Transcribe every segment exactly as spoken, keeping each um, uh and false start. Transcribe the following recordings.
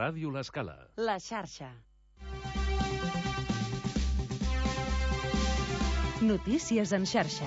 Ràdio L'Escala. La xarxa. Notícies en xarxa.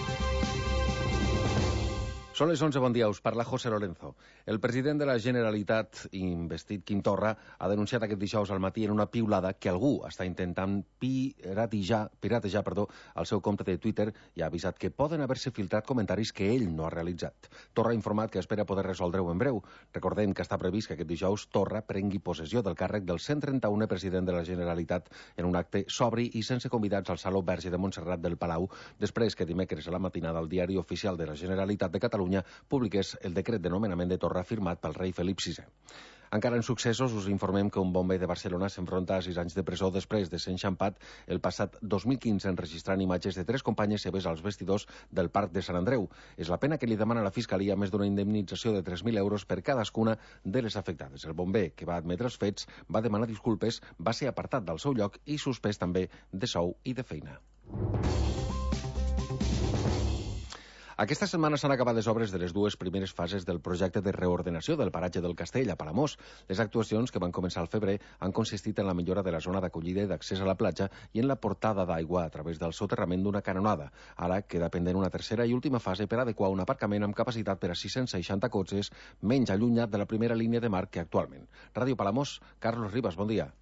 Són les onze, bon dia, us parla José Lorenzo. El president de la Generalitat, investit Quim Torra, ha denunciat aquest dijous al matí en una piulada que algú està intentant piratejar, piratejar perdó, el seu compte de Twitter i ha avisat que poden haver-se filtrat comentaris que ell no ha realitzat. Torra ha informat que espera poder resoldre-ho en breu. Recordem que està previst que aquest dijous Torra prengui possessió del càrrec del cent trenta-unè president de la Generalitat en un acte sobri i sense convidats al Saló Verge de Montserrat del Palau, després que dimecres a la matinada el Diari Oficial de la Generalitat de Catalunya publiqués el decret de nomenament de Torra firmat pel rei Felip sisè. Encara en successos, us informem que un bomber de Barcelona s'enfronta a sis anys de presó després de ser enxampat el passat dos mil quinze enregistrant imatges de tres companyes seves als vestidors del Parc de Sant Andreu. És la pena que li demana la Fiscalia, més d'una indemnització de tres mil euros per cadascuna de les afectades. El bomber, que va admetre els fets, va demanar disculpes, va ser apartat del seu lloc i suspès també de sou i de feina. Aquesta setmana s'han acabat les obres de les dues primeres fases del projecte de reordenació del paratge del Castell a Palamós. Les actuacions, que van començar al febrer, han consistit en la millora de la zona d'acollida i d'accés a la platja i en la portada d'aigua a través del soterrament d'una canonada. Ara queda pendent una tercera i última fase per adequar un aparcament amb capacitat per a sis-cents seixanta cotxes, menys allunyat de la primera línia de mar que actualment. Ràdio Palamós, Carlos Ribas, bon dia.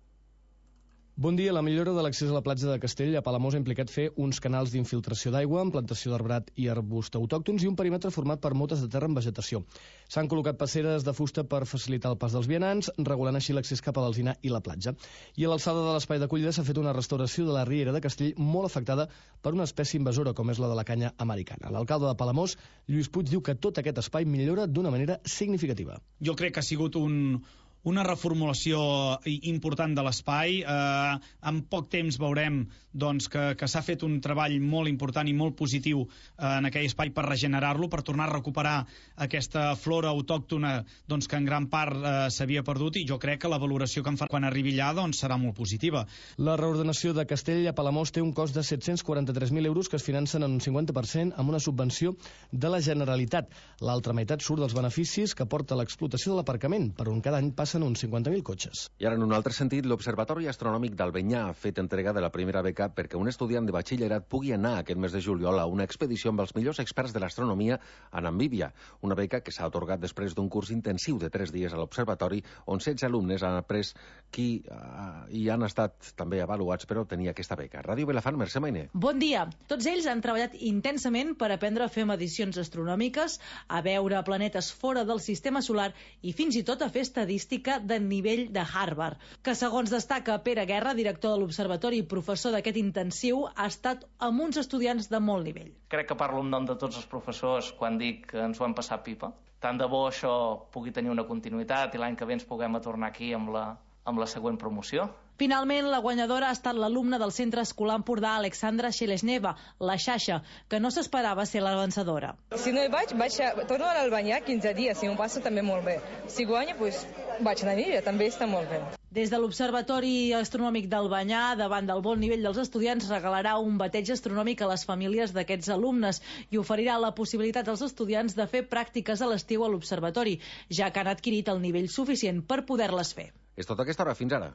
Bon dia. La millora de l'accés a la platja de Castell a Palamós ha implicat fer uns canals d'infiltració d'aigua amb plantació d'arbrat i arbust autòctons i un perímetre format per motes de terra amb vegetació. S'han col·locat passeres de fusta per facilitar el pas dels vianants, regulant així l'accés cap a l'Alzinar i la platja. I a l'alçada de l'espai d'acollida s'ha fet una restauració de la riera de Castell molt afectada per una espècie invasora com és la de la canya americana. L'alcalde de Palamós, Lluís Puig, diu que tot aquest espai millora d'una manera significativa. Jo crec que ha sigut un... una reformulació important de l'espai. Eh, en poc temps veurem doncs, que, que s'ha fet un treball molt important i molt positiu eh, en aquell espai per regenerar-lo, per tornar a recuperar aquesta flora autòctona doncs, que en gran part eh, s'havia perdut, i jo crec que la valoració que en fa quan arribi allà doncs, serà molt positiva. La reordenació de Castell a Palamós té un cost de set-cents quaranta-tres mil euros que es financen en un cinquanta per cent amb una subvenció de la Generalitat. L'altra meitat surt dels beneficis que porta l'explotació de l'aparcament, per on cada any passa en uns cinquanta mil cotxes. I ara, en un altre sentit, l'Observatori Astronòmic d'Albanyà ha fet entrega de la primera beca perquè un estudiant de batxillerat pugui anar aquest mes de juliol a una expedició amb els millors experts de l'astronomia a Namíbia. Una beca que s'ha atorgat després d'un curs intensiu de tres dies a l'Observatori, on setze alumnes han après qui uh, i han estat també avaluats per obtenir aquesta beca. Ràdio Vilafant, Mercè Mainer. Bon dia. Tots ells han treballat intensament per aprendre a fer medicions astronòmiques, a veure planetes fora del sistema solar i fins i tot a fer estadística de nivell de Harvard, que segons destaca Pere Guerra, director de l'Observatori i professor d'aquest intensiu, ha estat amb uns estudiants de molt nivell. Crec que parlo en nom de tots els professors quan dic que ens ho hem passat pipa. Tant de bo això pugui tenir una continuïtat i l'any que ve ens puguem tornar aquí amb la, amb la següent promoció. Finalment, la guanyadora ha estat l'alumna del Centre Escolar Empordà, Alexandra Xelesneva, la Xaixa, que no s'esperava ser la vencedora. Si no hi vaig, vaig a... torno a l'Albanyà quinze dies, si m'ho passo també molt bé. Si guanya, doncs vaig a Namíbia, també està molt bé. Des de l'Observatori Astronòmic d'Albanyà, davant del bon nivell dels estudiants, regalarà un bateig astronòmic a les famílies d'aquests alumnes i oferirà la possibilitat als estudiants de fer pràctiques a l'estiu a l'Observatori, ja que han adquirit el nivell suficient per poder-les fer. És tot aquesta hora, fins ara.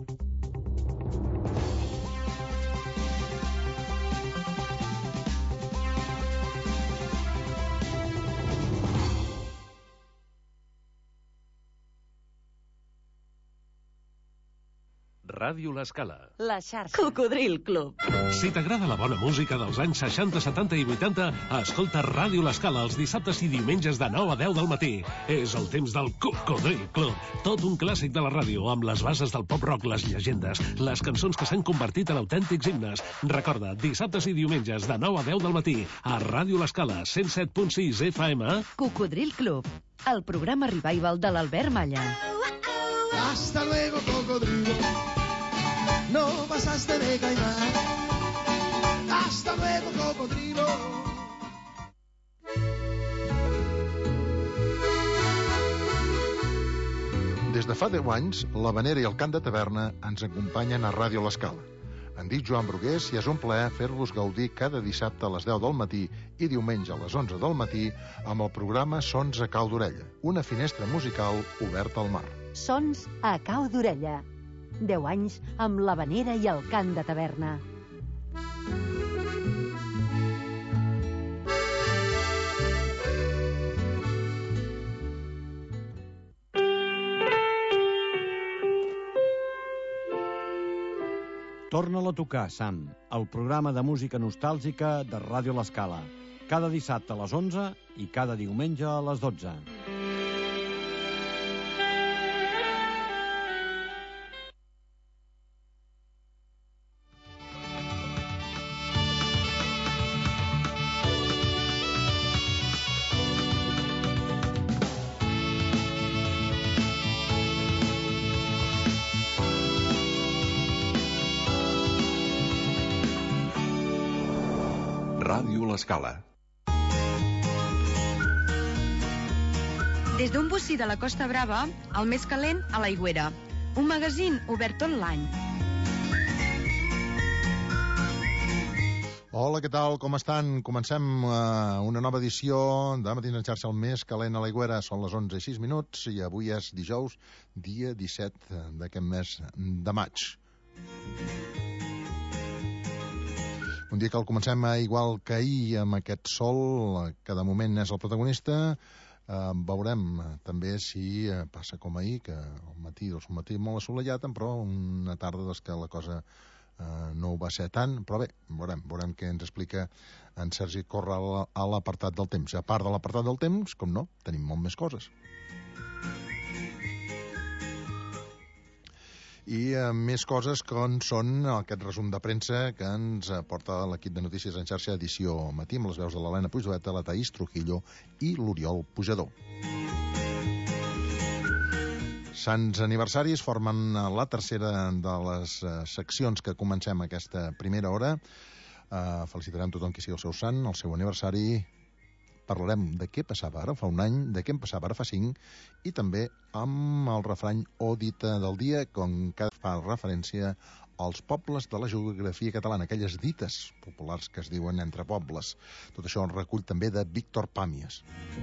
Ràdio L'Escala. La xarxa. Cocodril Club. Si t'agrada la bona música dels anys seixanta, setanta i vuitanta, escolta Ràdio L'Escala els dissabtes i diumenges de nou a deu del matí. És el temps del Cocodril Club. Tot un clàssic de la ràdio, amb les bases del pop-rock, les llegendes, les cançons que s'han convertit en autèntics himnes. Recorda, dissabtes i diumenges de nou a deu del matí, a Ràdio L'Escala, cent set punt sis F M. Cocodril Club, el programa revival de l'Albert Malla. Hasta luego, cocodrilo. No pasaste de caimán. Hasta luego, cocodrilo. Des de fa deu anys, l'Havanera i el Cant de Taverna ens acompanyen a Ràdio L'Escala. Em dic Joan Brugués i és un plaer fer-vos gaudir cada dissabte a les deu del matí i diumenge a les onze del matí amb el programa Sons a cau d'orella, una finestra musical oberta al mar. Sons a cau d'orella. Deu anys amb l'havanera i el cant de taverna. Torna-la a tocar, Sam, el programa de música nostàlgica de Ràdio L'Escala. Cada dissabte a les onze i cada diumenge a les dotze. Ràdio L'Escala. Des d'un bocí de la Costa Brava, el més calent a l'Aigüera. Un magazín obert tot l'any. Hola, què tal? Com estan? Comencem uh, una nova edició de Matins en xarxa, el més calent a l'Aigüera. Són les onze i sis minuts i avui és dijous, dia disset d'aquest mes de maig. Un dia que el comencem igual que ahir, amb aquest sol, que de moment és el protagonista. Eh, veurem també si eh, passa com ahir, que al matí, doncs, un matí molt assolellat, però una tarda doncs, que la cosa eh, no ho va ser tant. Però bé, veurem, veurem què ens explica en Sergi Corral a l'apartat del temps. A part de l'apartat del temps, com no, tenim molt més coses. I eh, més coses com són aquest resum de premsa que ens porta l'equip de notícies en xarxa edició matí amb les veus de l'Helena Puigdoeta, la Taís Trujillo i l'Oriol Pujador. Sants aniversaris formen la tercera de les eh, seccions que comencem aquesta primera hora. Eh, felicitarem tothom qui sigui el seu sant, el seu aniversari. Parlarem de què passava ara fa un any, de què em passava ara fa cinc, i també amb el refrany o dita del dia, com que fa referència als pobles de la geografia catalana, aquelles dites populars que es diuen entre pobles. Tot això el recull també de Víctor Pàmies.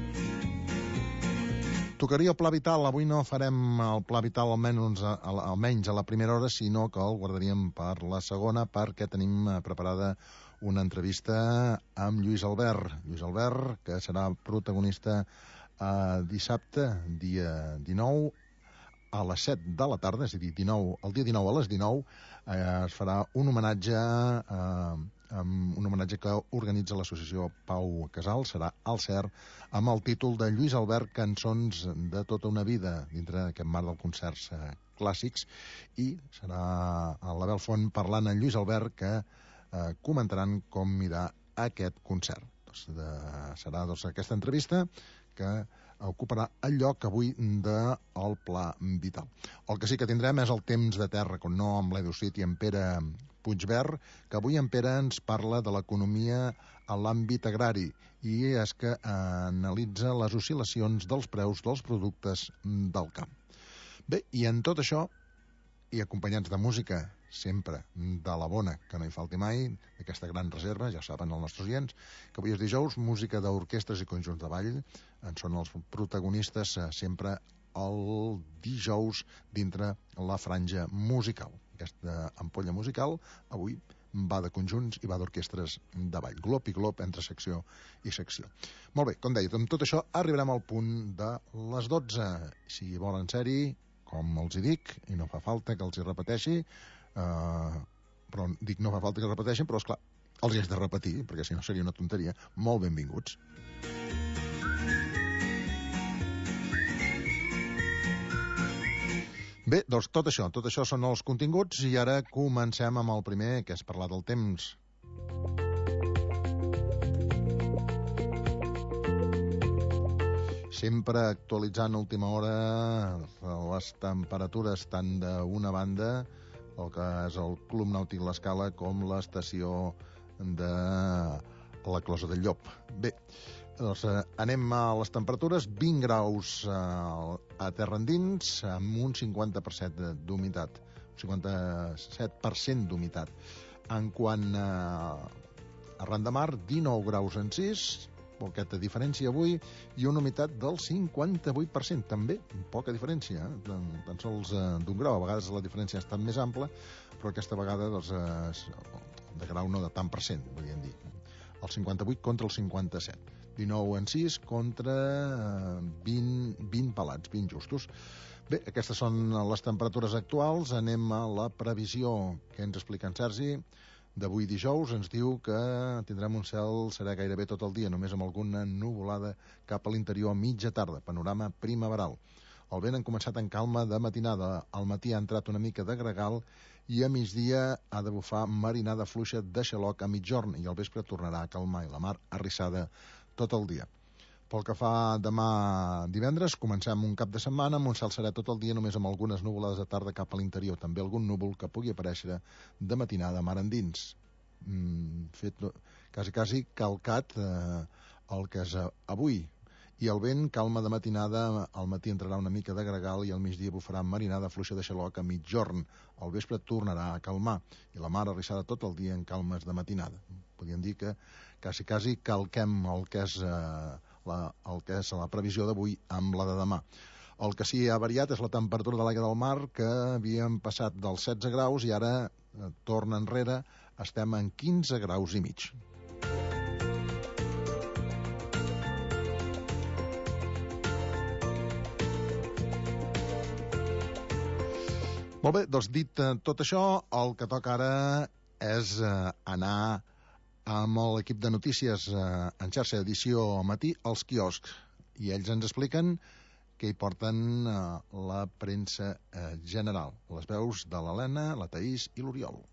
Tocaria el Pla Vital. Avui no farem el Pla Vital almenys, almenys a la primera hora, sinó que el guardaríem per la segona, perquè tenim preparada una entrevista amb Lluís Albert. Lluís Albert, que serà protagonista eh, dissabte, dia dinou, a les set de la tarda, és a dir, dinou, el dia dinou a les dinou, eh, es farà un homenatge, eh, un homenatge que organitza l'associació Pau Casal, serà al C E R, amb el títol de Lluís Albert, cançons de tota una vida, dintre d'aquest marc dels concerts eh, clàssics, i serà a l'Abel Font parlant amb Lluís Albert, que Eh, comentaran com mirar aquest concert. Doncs de, serà doncs, aquesta entrevista que ocuparà el lloc avui del Pla Vital. El que sí que tindrem és el temps de terra, com no amb l'Edu Cid i en Pere Puigverd, que avui en Pere ens parla de l'economia a l'àmbit agrari i és que eh, analitza les oscil·lacions dels preus dels productes del camp. Bé, i en tot això, i acompanyats de música, sempre de la bona, que no hi falti mai, d'aquesta gran reserva, ja saben els nostres oients, que avui és dijous, música d'orquestres i conjunts de ball, en són els protagonistes eh, sempre el dijous dintre la franja musical. Aquesta ampolla musical avui va de conjunts i va d'orquestres de ball, glop i glop entre secció i secció. Molt bé, com deia, amb tot això arribarem al punt de les dotze. Si volen ser-hi, com els hi dic, i no fa falta que els hi repeteixi, eh, però dic no fa falta que els repeteixin, però esclar, els hi has de repetir, perquè si no seria una tonteria. Molt benvinguts. Bé, doncs tot això, tot això són els continguts i ara comencem amb el primer, que és parlar del temps. Sempre actualitzant a última hora les temperatures tant d'una banda, el que és el Club Nàutic L'Escala, com l'estació de la Closa del Llop. Bé, doncs eh, anem a les temperatures. vint graus eh, a terra endins, amb un cinquanta per cent d'humitat. cinquanta-set per cent d'humitat. En quant a, a ran de mar, dinou graus en sis, poqueta diferència avui, i una humitat del cinquanta-vuit per cent, també poca diferència, eh? tan, tan sols eh, d'un grau. A vegades la diferència ha estat més ampla, però aquesta vegada doncs, eh, de grau no de tant per cent, volíem dir. El cinquanta-vuit contra el cinquanta-set. dinou en sis contra vint, vint pelats, vint justos. Bé, aquestes són les temperatures actuals. Anem a la previsió que ens explica en Sergi. D'avui dijous ens diu que tindrem un cel serè gairebé tot el dia, només amb alguna nuvolada cap a l'interior a mitja tarda, panorama primaveral. El vent ha començat en calma de matinada, al matí ha entrat una mica de gregal i a migdia ha de bufar marinada fluixa de xaloc a mitjorn i al vespre tornarà a calmar i la mar arrissada tot el dia. Pel que fa demà divendres, comencem un cap de setmana amb un cel serè tot el dia, només amb algunes nuvolades de tarda cap a l'interior. També algun núvol que pugui aparèixer de matinada mar endins. Mm, fet quasi, quasi calcat eh, el que és avui. I el vent, calma de matinada, al matí entrarà una mica de gregal i al migdia bufarà marinada fluixa de xaloc a mitjorn. Al vespre tornarà a calmar i la mar arrissada tot el dia en calmes de matinada. Podríem dir que quasi, quasi calquem el que és... Eh, La, el que és la previsió d'avui amb la de demà. El que sí ha variat és la temperatura de l'aigua del mar, que havíem passat dels setze graus i ara eh, torna enrere, estem en quinze graus i mig. Molt bé, doncs dit eh, tot això, el que toca ara és eh, anar amb l'equip de notícies eh, en xarxa edició matí als quioscs. I ells ens expliquen que hi porten eh, la premsa eh, general. Les veus de l'Helena, la Taís i l'Oriol.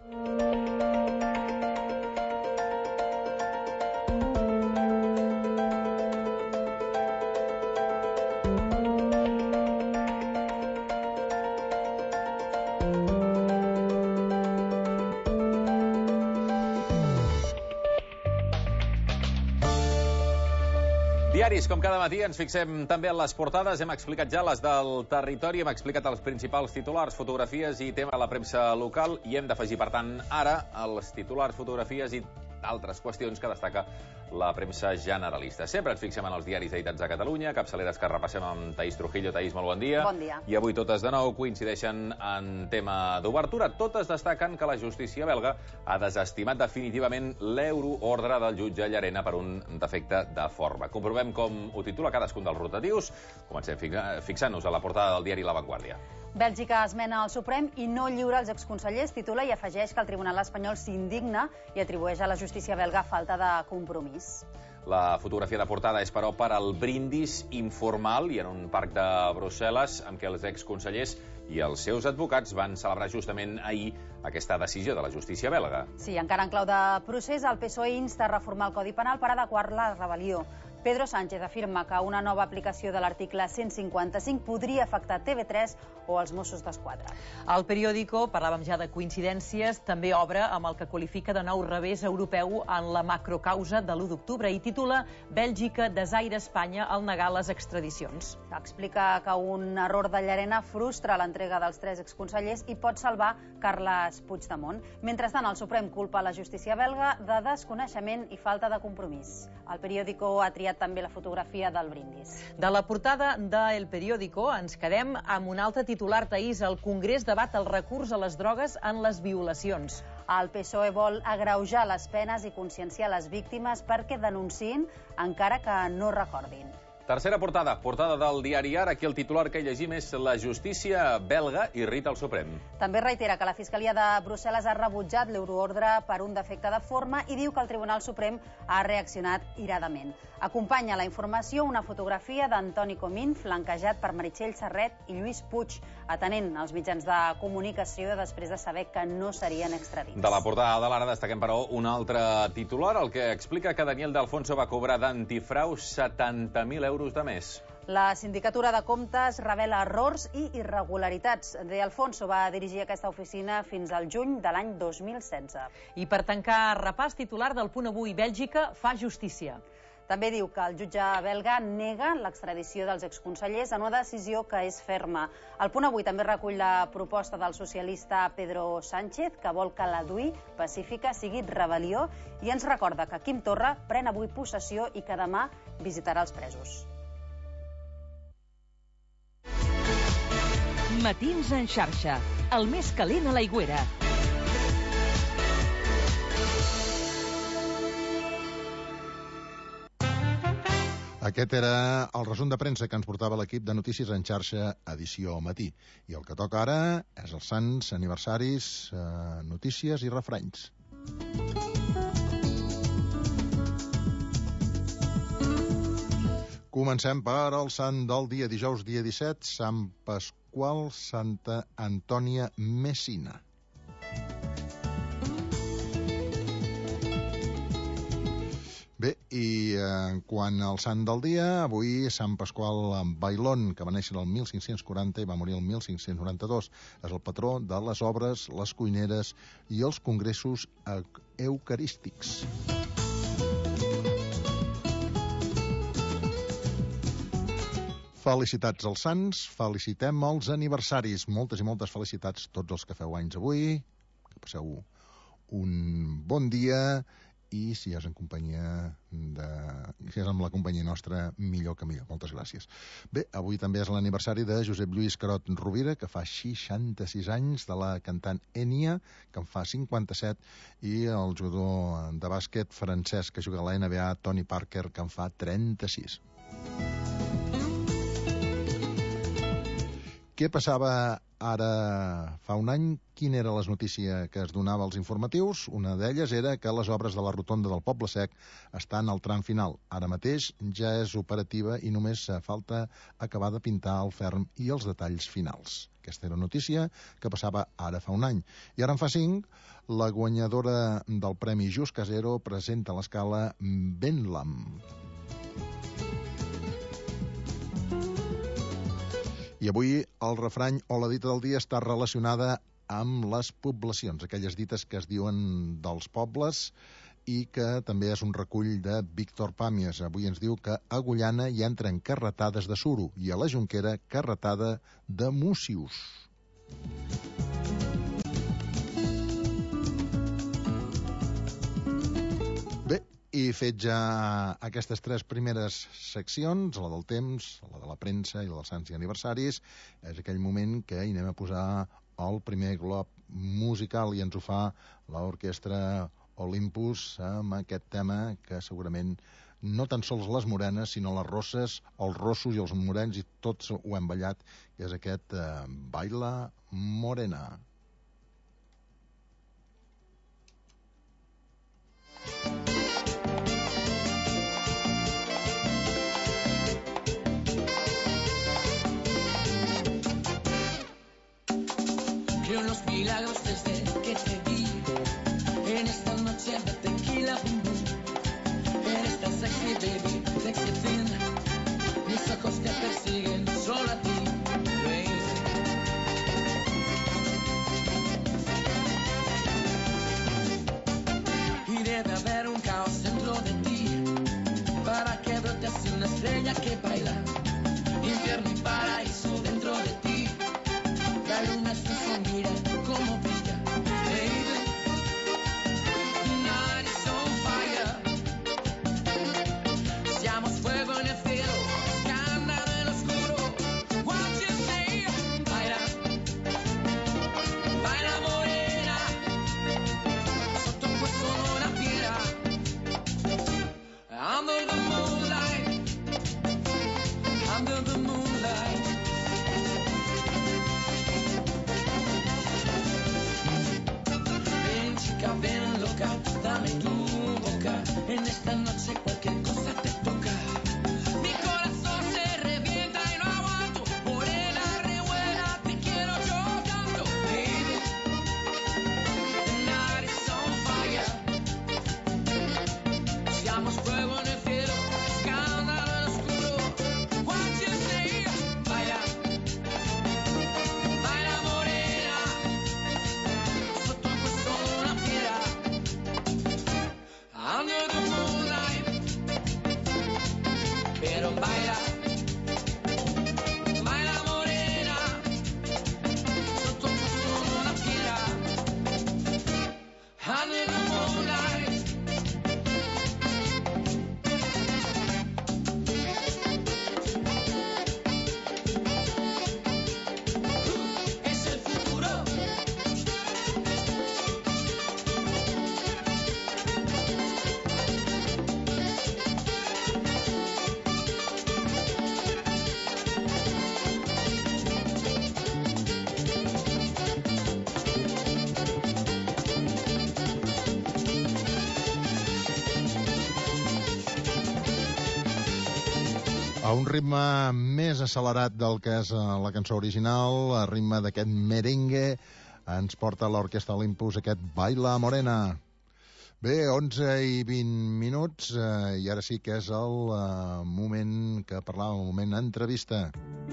Diaris, com cada matí, ens fixem també en les portades. Hem explicat ja les del territori, hem explicat els principals titulars, fotografies i tema de la premsa local, i hem d'afegir, per tant, ara els titulars, fotografies i altres qüestions que destaca la premsa generalista. Sempre ens fixem en els diaris editats a Catalunya, capçaleres que repassem amb Taís Trujillo. Taís, molt bon dia. Bon dia. I avui totes de nou coincideixen en tema d'obertura. Totes destaquen que la justícia belga ha desestimat definitivament l'euroordre del jutge Llarena per un defecte de forma. Comprovem com ho titula cadascun dels rotatius. Comencem fixant-nos a la portada del diari La Vanguardia. Bèlgica esmena al Suprem i no lliura els exconsellers, titula, i afegeix que el Tribunal espanyol s'indigna i atribueix a la justícia belga falta de compromís. La fotografia de portada és, però, per al brindis informal i en un parc de Brussel·les, amb què els exconsellers i els seus advocats van celebrar justament ahir aquesta decisió de la justícia belga. Sí, encara en clau de procés, el P S O E insta a reformar el Codi Penal per adequar la rebel·lió. Pedro Sánchez afirma que una nova aplicació de l'article cent cinquanta-cinc podria afectar T V tres o els Mossos d'Esquadra. El periòdico, parlàvem ja de coincidències, també obre amb el que qualifica de nou revés europeu en la macrocausa de l'u d'octubre i titula Bèlgica desaire Espanya al negar les extradicions. Explica que un error de Llarena frustra l'entrega dels tres exconsellers i pot salvar Carles Puigdemont. Mentrestant, el Suprem culpa la justícia belga de desconeixement i falta de compromís. El periòdico ha triat també la fotografia del brindis. De la portada de El Periódico ens quedem amb un altre titular, Taís. El Congrés debat el recurs a les drogues en les violacions. El P S O E vol agreujar les penes i conscienciar les víctimes perquè denunciïn encara que no recordin. Tercera portada, portada del diari Ara. Aquí el titular que llegim és la justícia belga irrita el Suprem. També reitera que la Fiscalia de Brussel·les ha rebutjat l'euroordre per un defecte de forma i diu que el Tribunal Suprem ha reaccionat iradament. Acompanya la informació una fotografia d'Antoni Comín, flanquejat per Meritxell Serret i Lluís Puig, atenent als mitjans de comunicació després de saber que no serien extradits. De la portada de l'Ara destaquem, però, un altre titular, el que explica que Daniel de Alfonso va cobrar d'antifrau setanta mil euros de més. La Sindicatura de Comptes revela errors i irregularitats. De Alfonso va dirigir aquesta oficina fins al juny de l'any dos mil setze. I per tancar repàs, titular del Punt Avui, Bèlgica fa justícia. També diu que el jutge belga nega l'extradició dels exconsellers en una decisió que és ferma. El Punt Avui també recull la proposta del socialista Pedro Sánchez, que vol que la D U I pacífica sigui rebel·lió, i ens recorda que Quim Torra pren avui possessió i que demà visitarà els presos. Matins en xarxa, el més calent a l'Aigüera. Aquest era el resum de premsa que ens portava l'equip de Notícies en xarxa, edició matí. I el que toca ara és els sants, aniversaris, eh, notícies i refranys. Comencem per el sant del dia, dijous, dia disset, Sant Pasqual, Santa Antònia Messina. Bé, i eh, quan al sant del dia, avui Sant Pasqual Bailón, que va néixer el mil cinc-cents quaranta i va morir el mil cinc-cents noranta-dos, és el patró de les obres, les cuineres i els congressos eucarístics. Felicitats als sants, felicitem els aniversaris. Moltes i moltes felicitats a tots els que feu anys avui. Que passeu un bon dia i si és en companyia de... si és amb la companyia nostra, millor que millor. Moltes gràcies. Bé, avui també és l'aniversari de Josep Lluís Carot Rovira, que fa seixanta-sis anys, de la cantant Enya, que en fa cinquanta-set, i el jugador de bàsquet francès que juga a la N B A, Tony Parker, que en fa trenta-sis. Què passava ara fa un any? Quina era la notícia que es donava als informatius? Una d'elles era que les obres de la rotonda del Poble Sec estan al tram final. Ara mateix ja és operativa i només falta acabar de pintar el ferm i els detalls finals. Aquesta era una notícia que passava ara fa un any. I ara en fa cinc, la guanyadora del Premi Just Casero presenta l'escala Benlam. I avui el refrany o la dita del dia està relacionada amb les poblacions, aquelles dites que es diuen dels pobles i que també és un recull de Víctor Pàmies. Avui ens diu que a Agullana hi entren carretades de suro i a la Jonquera carretada de músius. Bé, i fet ja aquestes tres primeres seccions, la del temps, la de la premsa i la dels sants i aniversaris, és aquell moment que hi anem a posar el primer glob musical i ens ho fa l'orquestra Olympus amb aquest tema que segurament no tan sols les morenes, sinó les rosses, els rossos i els morens, i tots ho hem ballat, que és aquest eh, Baila Morena. Creo en los milagros desde que te vi en esta noche de tequila boom boom, en esta sexy baby, sexy thing, mis ojos te persiguen solo a ti, baby. Y debe haber un caos dentro de ti para que brote así una estrella que baila, infierno y paraíso dentro de ti. La luna es su mira como brilla, baby. Night is on fire. Seamos fuego en el cielo, escándalo en lo oscuro. What you say? Baila, baila morena, sotto questo una piedra. Under the moonlight, under the moonlight. Ven loca, dame tu boca. En esta noche cualquier cosa te toca. Mi corazón se revienta y no aguanto. Morena, revuela, te quiero yo tanto, baby. The night is on fire. Seamos fuego en el cielo, escándalo en el oscuro. What you say? fiera, ma è la morena sotto sotto una fiera. Under the moonlight, es el futuro. A un ritme més accelerat del que és eh, la cançó original, a ritme d'aquest merengue, ens porta l'Orquestra Olympus aquest Baila Morena. Bé, onze i vint minuts, eh, i ara sí que és el eh, moment que parlàvem, el moment entrevista.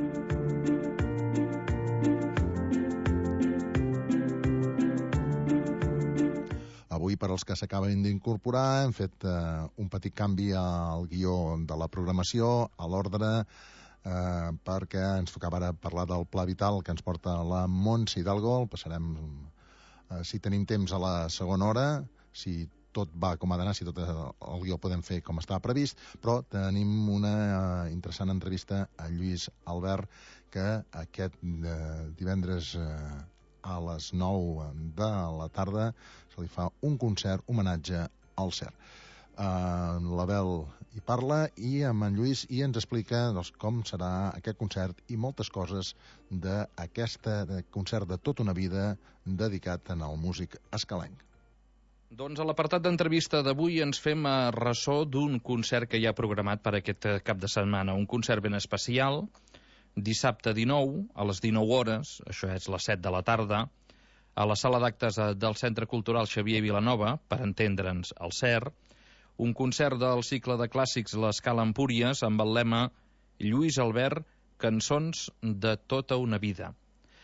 Avui, per als que s'acaben d'incorporar, hem fet eh, un petit canvi al guió de la programació, a l'ordre, eh, perquè ens tocava ara parlar del Pla Vital que ens porta la Montse Hidalgo. El passarem, eh, si tenim temps, a la segona hora, si tot va com ha d'anar, si tot el guió podem fer com estava previst, però tenim una eh, interessant entrevista a Lluís Albert, que aquest eh, divendres eh, a les nou de la tarda se li fa un concert homenatge al Cert. Uh, L'Abel hi parla i amb en Lluís i ens explica doncs, com serà aquest concert i moltes coses d'aquest concert de tota una vida dedicat al músic escalenc. Doncs a l'apartat d'entrevista d'avui ens fem a ressò d'un concert que hi ha programat per aquest cap de setmana, un concert ben especial, dissabte dinou, a les dinou hores, això és les set de la tarda, a la sala d'actes del Centre Cultural Xavier Vilanova, per entendre'ns, al Cert, un concert del cicle de clàssics L'Escala Empúries amb el lema Lluís Albert, cançons de tota una vida.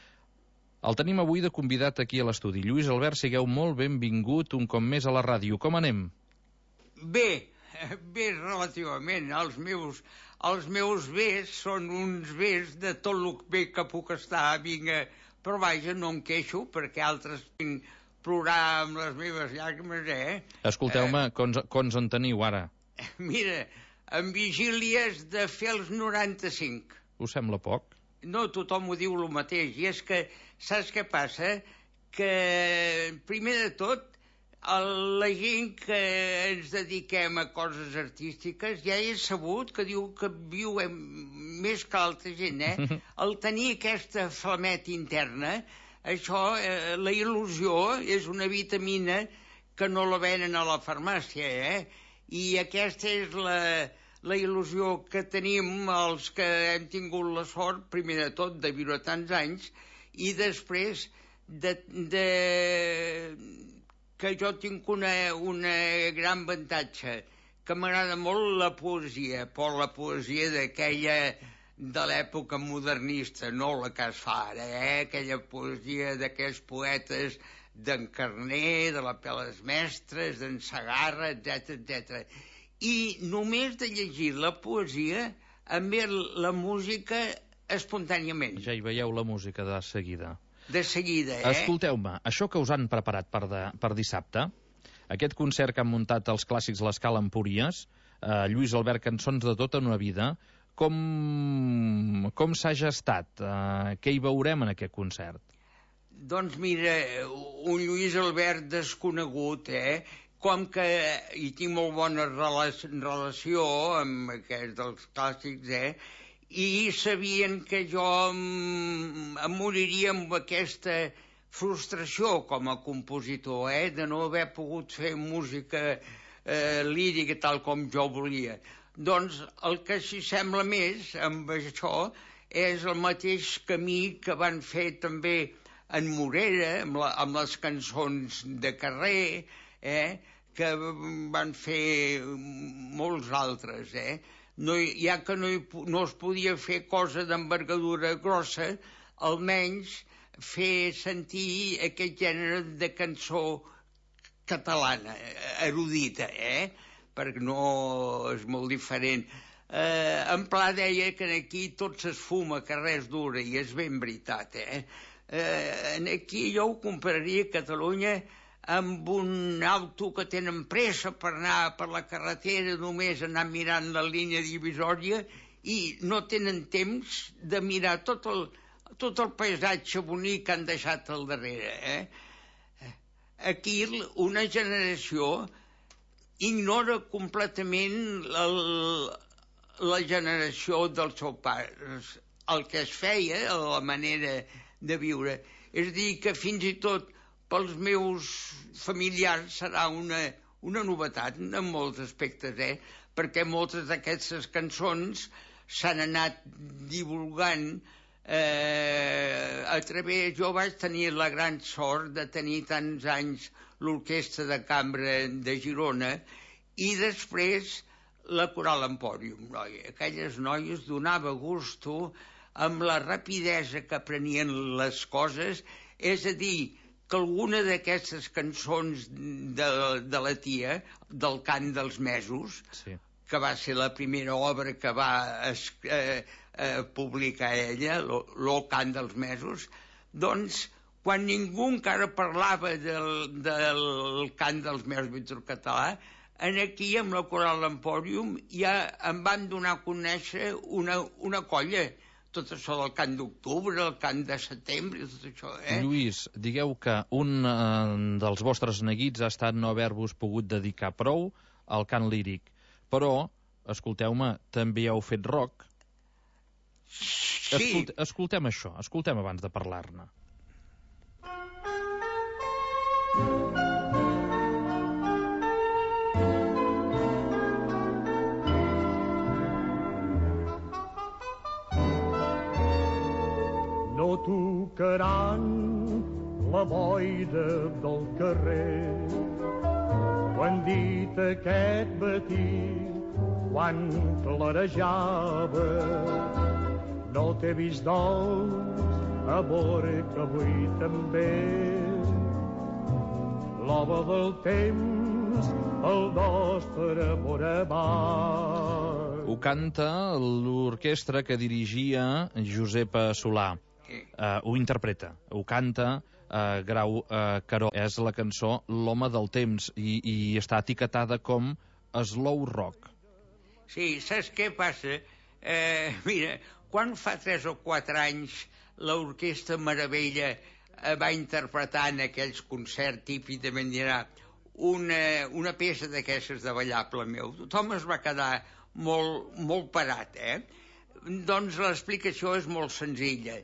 El tenim avui de convidat aquí a l'estudi. Lluís Albert, sigueu molt benvingut un cop més a la ràdio. Com anem? Bé, bé relativament. Els meus, els meus bés són uns bés de tot el bé que puc estar. Vinga, però vaja, no em queixo, perquè altres vinc plorar amb les meves llàgrimes, eh? Escolteu-me, eh, cons en teniu ara? Mira, en vigílies de fer els noranta-cinc. Us sembla poc? No, tothom ho diu el mateix, i és que, saps què passa? Que, primer de tot, el, la gent que ens dediquem a coses artístiques ja he sabut que diu que viuen més que altra gent, eh? El tenir aquesta flamet interna, això, eh, la il·lusió és una vitamina que no la venen a la farmàcia, eh? I aquesta és la, la il·lusió que tenim els que hem tingut la sort, primer de tot, de viure tants anys, i després de, de que jo tinc una, una gran avantatge, que m'agrada molt la poesia, però la poesia d'aquella de l'època modernista, no la que es fa ara, eh? Aquella poesia d'aquells poetes d'en Carner, de la Peles Mestres, d'en Segarra, etcètera, etcètera. I només de llegir la poesia em ve la música espontàniament. Ja hi veieu la música de seguida. De seguida, eh? Escolteu-me, això que us han preparat per, de, per dissabte, aquest concert que han muntat els clàssics L'Escala Empúries, eh, Lluís Albert, cançons de tota una vida, com, com s'ha gestat? Eh, què hi veurem en aquest concert? Doncs mira, un Lluís Albert desconegut, eh? Com que hi tinc molt bona relació amb aquests dels clàssics, eh? I sabien que jo em, em moriria amb aquesta frustració com a compositor, eh? De no haver pogut fer música eh, lírica tal com jo volia. Doncs el que s'hi sembla més amb això és el mateix camí que van fer també en Morera, amb, la, amb les cançons de carrer, eh? Que van fer molts altres, eh? No, ja que no, hi, no es podia fer cosa d'envergadura grossa, almenys fer sentir aquest gènere de cançó catalana, erudita, eh? Perquè no és molt diferent. Eh, en Pla deia que aquí tot s'esfuma, que res dura, i és ben veritat, eh? Eh, aquí jo ho compararia a Catalunya amb un auto que tenen pressa per anar per la carretera, només anar mirant la línia divisòria i no tenen temps de mirar tot el, tot el paisatge bonic que han deixat al darrere. Eh? Aquí una generació ignora completament el, la generació dels seus pares, el que es feia, la manera de viure. És a dir, que fins i tot pels meus familiars serà una, una novetat en molts aspectes, eh? Perquè moltes d'aquestes cançons s'han anat divulgant eh, a través... Jo vaig tenir la gran sort de tenir tants anys l'Orquestra de Cambra de Girona i després la Coral Empòrium, noia. Aquelles noies donava gusto amb la rapidesa que aprenien les coses, és a dir, que alguna d'aquestes cançons de, de la tia, del Cant dels Mesos, sí, que va ser la primera obra que va es, eh, eh, publicar ella, el Cant dels Mesos, doncs, quan ningú encara parlava del, del Cant dels Mesos català, en aquí, amb la Coral Empòrium, ja em van donar a conèixer una, una colla, tot això del cant d'octubre, el cant de setembre, tot això, eh? Lluís, digueu que un eh, dels vostres neguits ha estat no haver-vos pogut dedicar prou al cant líric, però, escolteu-me, també heu fet rock. Sí. Escolt, escoltem això, escoltem abans de parlar-ne. No tocaran la boira del carrer. Ho han dit aquest matí quan clarejava. No t'he vist dolç, amor, que avui també. L'home del temps, el nostre amor amat. Ho canta l'orquestra que dirigia Josepa Solà. Uh, ho interpreta, ho canta uh, Grau uh, Caró. És la cançó L'home del temps i, i està etiquetada com slow rock. Sí, saps què passa? Eh, mira, quan fa tres o quatre anys l'Orquestra Meravella eh, va interpretar en aquells concerts típics de Mendirà una, una peça d'aquestes de ballable meu, tothom es va quedar molt, molt parat, eh? Doncs l'explicació és molt senzilla.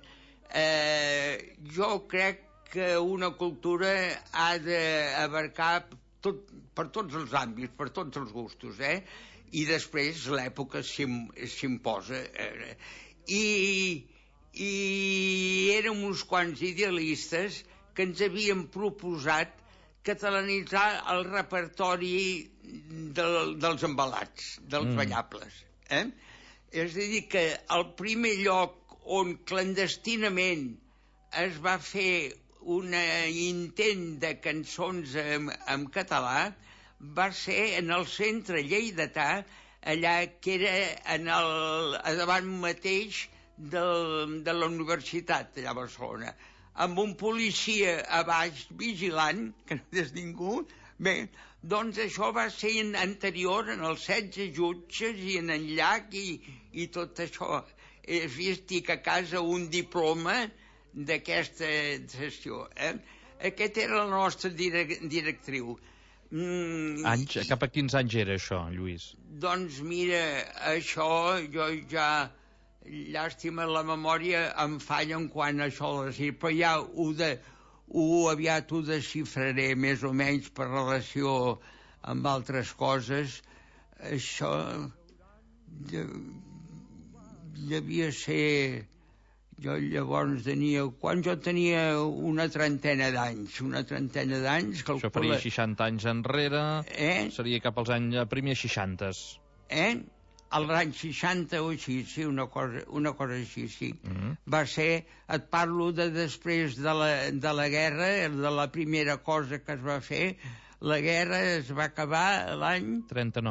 Eh, jo crec que una cultura ha d'abarcar tot, per tots els àmbits, per tots els gustos, eh? I després l'època s'imposa. Eh? I, I érem uns quants idealistes que ens havien proposat catalanitzar el repertori del, dels embalats, dels mm. ballables. Eh? És a dir, que el primer lloc on clandestinament es va fer un intent de cançons en, en català va ser en el centre lleidatà, allà que era en el, a davant mateix del, de la universitat allà a Barcelona, amb un policia a baix vigilant, que no és ningú. Bé, doncs això va ser anterior en els setze jutges i en el llac i, i tot això. He vist que a casa un diploma d'aquesta sessió. Eh? Aquest era la nostra direc directriu. Mm, anys, cap a quins anys era això, Lluís? Doncs mira, això jo ja... Llàstima, la memòria em falla en quant a això, però ja ho, de, ho aviat ho desxifraré més o menys per relació amb altres coses. Això devia ser... Jo llavors tenia... Quan jo tenia una trentena d'anys, una trentena d'anys... Calcula... Això faria seixanta anys enrere, eh? Seria cap als anys primers seixantes. Eh? Als anys seixanta o així, sí, una cosa, una cosa així, sí. Mm-hmm. Va ser, et parlo de després de la, de la guerra, de la primera cosa que es va fer. La guerra es va acabar l'any... trenta-nou.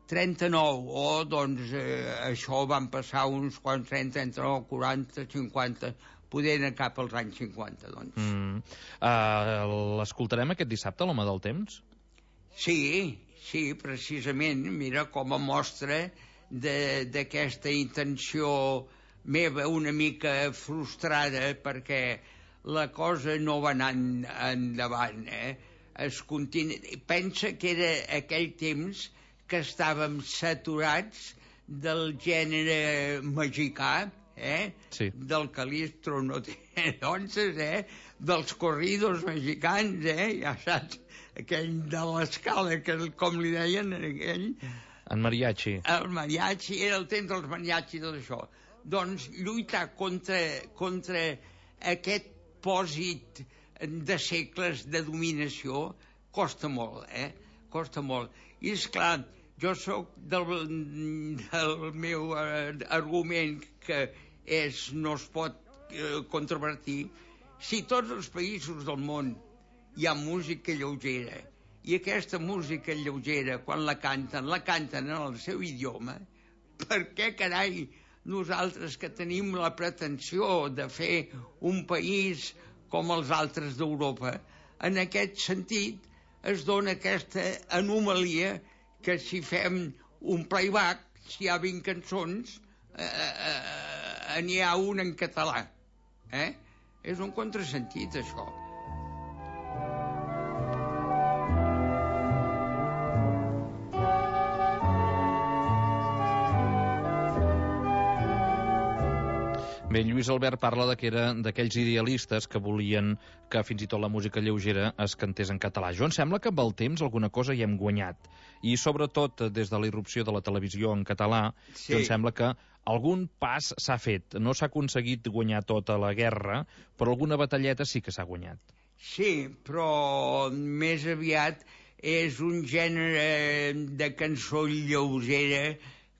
trenta-nou, o oh, doncs eh, això van passar uns quants trenta, trenta-nou, quaranta, cinquanta, poder anar cap als anys cinquanta, doncs. Mm. Uh, L'escoltarem aquest dissabte, l'Home del Temps? Sí, sí, precisament, mira, com a mostra d'aquesta intenció meva una mica frustrada, perquè la cosa no va anar endavant, eh? Es continu... Pensa que era aquell temps que estàvem saturats del gènere mexicà, eh? Sí. Del calistro, no té donces, eh? Dels corridos mexicans, eh? Ja saps, aquell de l'escala, que com li deien, aquell... En mariachi. El mariachi, era el temps dels mariachi i tot això. Doncs lluitar contra, contra aquest pòsit de segles de dominació costa molt, eh? Costa molt. I és clar, jo sóc del, del meu argument, que és, no es pot eh, controvertir. Si tots els països del món hi ha música lleugera, i aquesta música lleugera, quan la canten, la canten en el seu idioma, per què, carai, nosaltres que tenim la pretensió de fer un país com els altres d'Europa, en aquest sentit es dona aquesta anomalia que si fem un playback, si hi ha vint cançons, eh, eh, n'hi ha un en català. Eh? És un contrasentit, això. Bé, Lluís Albert parla de que era d'aquells idealistes que volien que fins i tot la música lleugera es cantés en català. Jo em sembla que amb el temps alguna cosa hi hem guanyat. I sobretot des de la irrupció de la televisió en català, sí. Jo em sembla que algun pas s'ha fet. No s'ha aconseguit guanyar tota la guerra, però alguna batalleta sí que s'ha guanyat. Sí, però més aviat és un gènere de cançó lleugera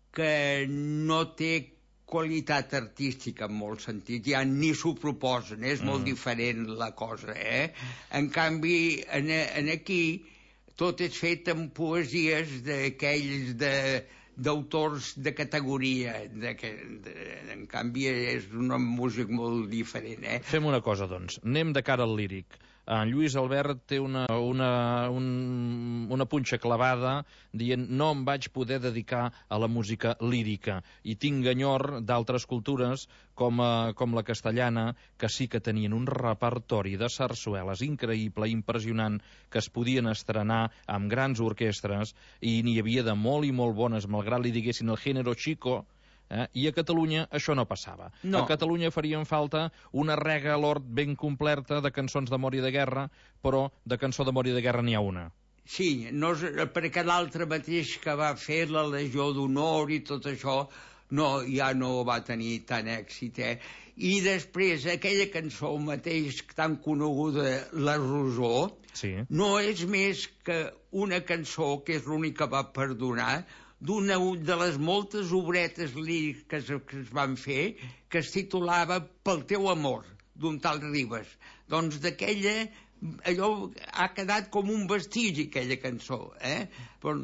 que no té qualitat artística en molt sentit, ja ni s'ho proposen, és mm. molt diferent la cosa, eh? En canvi, en, en aquí, tot és fet amb poesies d'aquells de, d'autors de categoria, de, de, en canvi és una música molt diferent, eh? Fem una cosa, doncs, anem de cara al líric. En Lluís Albert té una, una, un, una punxa clavada dient no em vaig poder dedicar a la música lírica i tinc enyor d'altres cultures com, a, com la castellana, que sí que tenien un repertori de sarsueles increïble, impressionant, que es podien estrenar amb grans orquestres i n'hi havia de molt i molt bones, malgrat li diguessin el género chico. Eh? I a Catalunya això no passava. No. A Catalunya farien falta una rega a l'hort ben completa de cançons d'amor i de guerra, però de cançó d'amor i de guerra n'hi ha una. Sí, no, perquè l'altre mateix que va fer la Legió d'Honor i tot això, no, ja no va tenir tant èxit, eh? I després aquella cançó mateix tan coneguda, La Rosó, sí. No és més que una cançó que és l'única que va perdonar, d'una de les moltes obretes líriques que es van fer, que es titulava Pel teu amor, d'un tal Ribes. Doncs d'aquella, allò ha quedat com un vestigi, aquella cançó, eh? Però,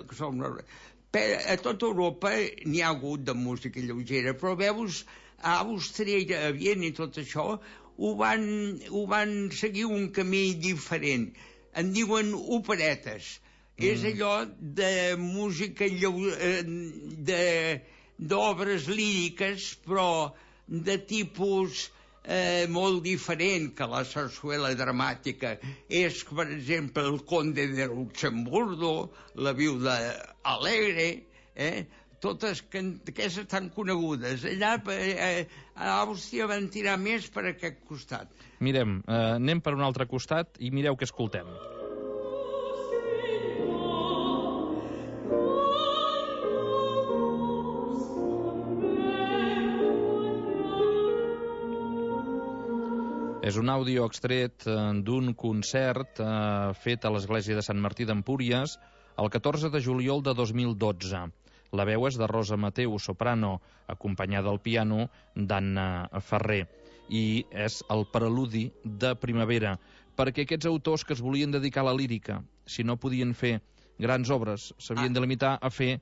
a tota Europa n'hi ha hagut de música lleugera, però veus, a Àustria, a Viena i tot això, ho van, ho van seguir un camí diferent. En diuen operetes. Mm. És allò de música d'obres líriques, però de tipus eh, molt diferent que la sarsuela dramàtica. És, per exemple, el Conde de Luxemburgo, la Viuda Alegre, eh? Totes aquestes tan conegudes. Allà eh, a Àustria van tirar més per aquest costat. Mirem, eh, anem per un altre costat i mireu què escoltem. És un àudio extret d'un concert eh, fet a l'església de Sant Martí d'Empúries el catorze de juliol de dos mil dotze. La veu és de Rosa Mateu, soprano, acompanyada al piano d'Anna Ferrer. I és el preludi de primavera, perquè aquests autors que es volien dedicar a la lírica, si no podien fer grans obres. S'havien de limitar a fer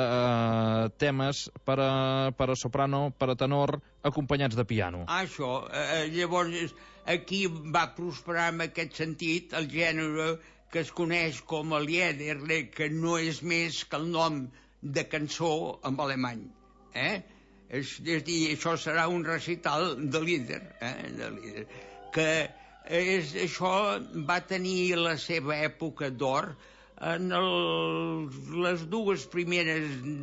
eh, temes per a, per a soprano, per a tenor, acompanyats de piano. Ah, això. Eh, llavors, aquí va prosperar en aquest sentit el gènere que es coneix com a Lieder, que no és més que el nom de cançó en alemany. Eh? És, és dir, això serà un recital de Lieder, eh? de Lieder. Que és, això va tenir la seva època d'or en el, les dues primeres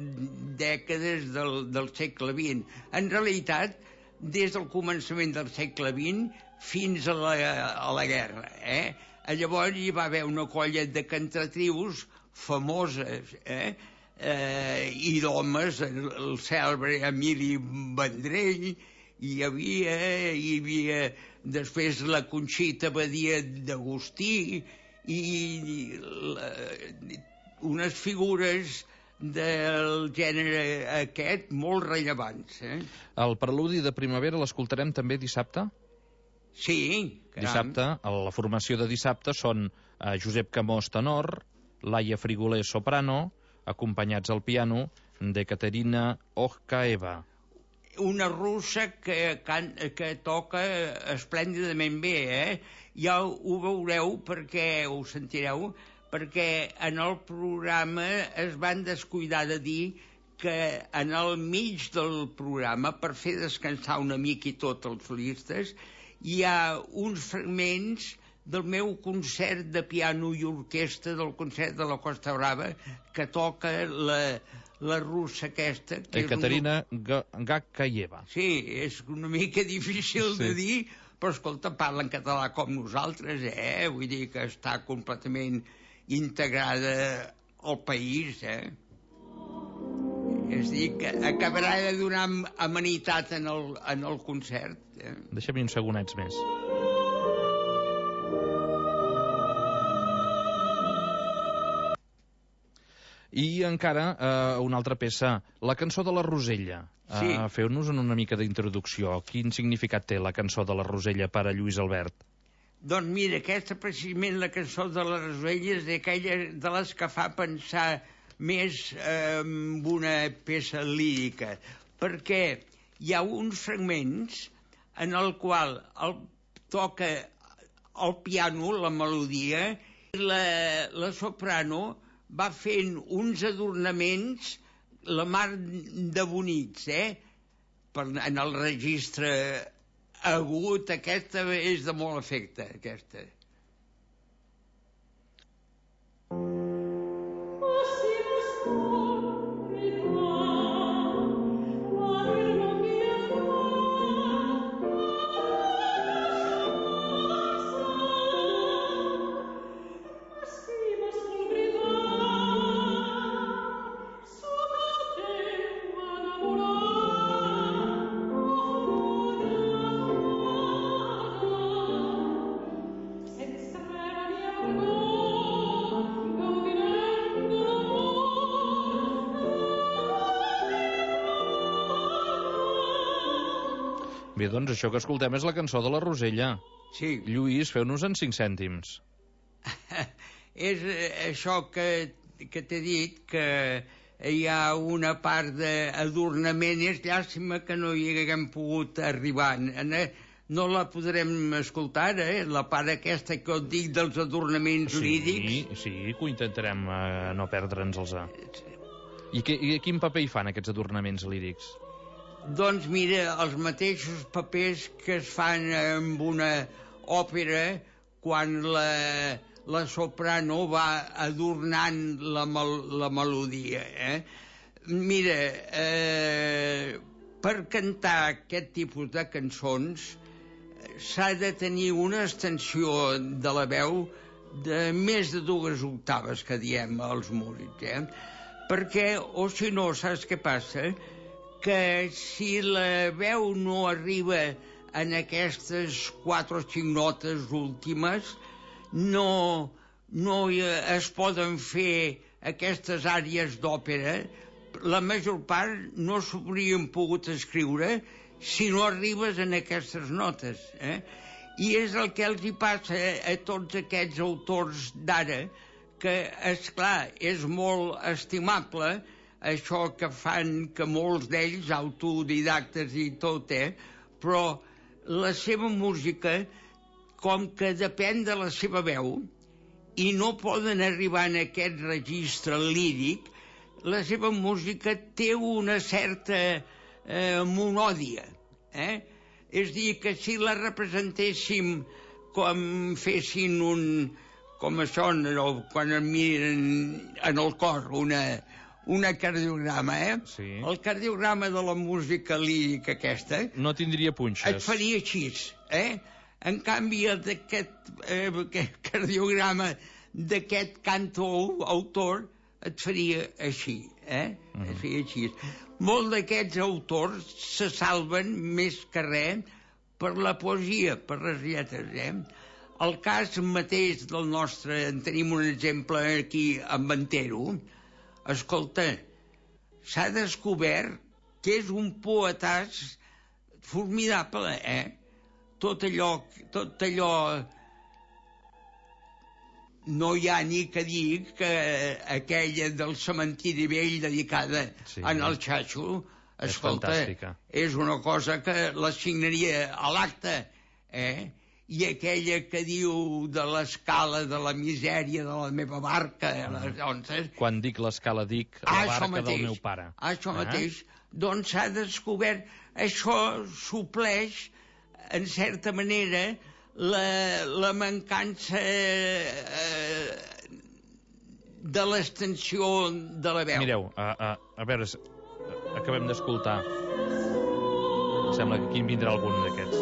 dècades del, del segle vint. En realitat, des del començament del segle vint fins a la, a la guerra. Eh? Llavors hi va haver una colla de cantatrius famoses, eh? Eh, i d'homes, el, el cèlebre Emili Vendrell, hi havia, hi havia després la Conxita Badia d'Agustí i la, unes figures del gènere aquest molt rellevants. Eh? El preludi de primavera l'escoltarem també dissabte? Sí, caram. Dissabte, a la formació de dissabte són eh, Josep Camós tenor, Laia Frigoler soprano, acompanyats al piano de Caterina Ohkaeva. Una russa que, can, que toca esplèndidament bé, eh? Ja ho veureu perquè ho sentireu, perquè en el programa es van descuidar de dir que en el mig del programa, per fer descansar una mica i tot els solistes, hi ha uns fragments del meu concert de piano i orquestra del concert de la Costa Brava que toca la, la russa aquesta. Que eh, Caterina una... Gakayeva. Sí, és una mica difícil sí. de dir, però escolta, parla en català com nosaltres, eh? Vull dir que està completament integrada al país, eh? És dir, que acabarà de donar amenitat en el, en el concert. Eh? Deixem-hi uns segonets més. I encara eh, una altra peça, la cançó de la Rosella. Sí. Eh, Feu-nos una mica d'introducció. Quin significat té la cançó de la Rosella per a Lluís Albert? Doncs mira, aquesta precisament la cançó de la Rosella és d'aquella de les que fa pensar més eh, en una peça lírica, perquè hi ha uns fragments en el qual el, toca el piano, la melodia, i la, la soprano va fent uns adornaments la mar de bonics, eh? Per, en el registre agut, aquesta és de molt efecte, aquesta. Bé, doncs això que escoltem és la cançó de la Rosella. Sí. Lluís, feu-nos en cinc cèntims. És això que, que t'he dit, que hi ha una part d'adornament, és llàstima que no hi haguem pogut arribar. No la podrem escoltar, eh? La part aquesta que et dic dels adornaments sí, lírics. Sí, que ho intentarem eh, no perdre'ns-els. I, que, I quin paper hi fan aquests adornaments lírics? Doncs mira, els mateixos papers que es fan amb una òpera quan la, la soprano va adornant la, mel, la melodia. Eh? Mira, eh, per cantar aquest tipus de cançons s'ha de tenir una extensió de la veu de més de dues octaves que diem als músics. Eh? Perquè, o si no, saps què passa? Que si la veu no arriba en aquestes quatre o cinc notes últimes, no, no es poden fer aquestes àrees d'òpera. La major part no s'haurien pogut escriure si no arribes en aquestes notes. Eh? I és el que els hi passa a tots aquests autors d'ara, que, esclar, és molt estimable això que fan, que molts d'ells, autodidactes i tot, eh? Però la seva música, com que depèn de la seva veu, i no poden arribar en aquest registre líric, la seva música té una certa eh, monòdia. Eh? És a dir, que si la representéssim com fessin un... com això, no, quan em miren en el cor, una, una cardiograma, eh? Sí. El cardiograma de la música lírica aquesta... No tindria punxes. Et faria així, eh? En canvi, d'aquest eh, aquest cardiograma d'aquest cantor, autor, et faria així, eh? Mm. Et faria així. Molts d'aquests autors se salven més que res per la poesia, per les lletres, eh? El cas mateix del nostre... En tenim un exemple aquí, amb Antero. Escolta, s'ha descobert que és un poetàs formidable, eh? Tot allò... Tot allò... No hi ha ni que dir que aquella del cementiri vell dedicada sí. en el Xaxo, escolta, és, és una cosa que la signaria a l'acte, eh? I aquella que diu de l'escala de la misèria de la meva barca, mm. les onces... Quan dic l'escala dic la barca mateix, del meu pare. Això ah. mateix, doncs s'ha descobert, això supleix, en certa manera, la, la mancança eh, de l'extensió de la veu. Mireu, a, a, a veure, acabem d'escoltar. Sembla que aquí en vindrà algun d'aquests.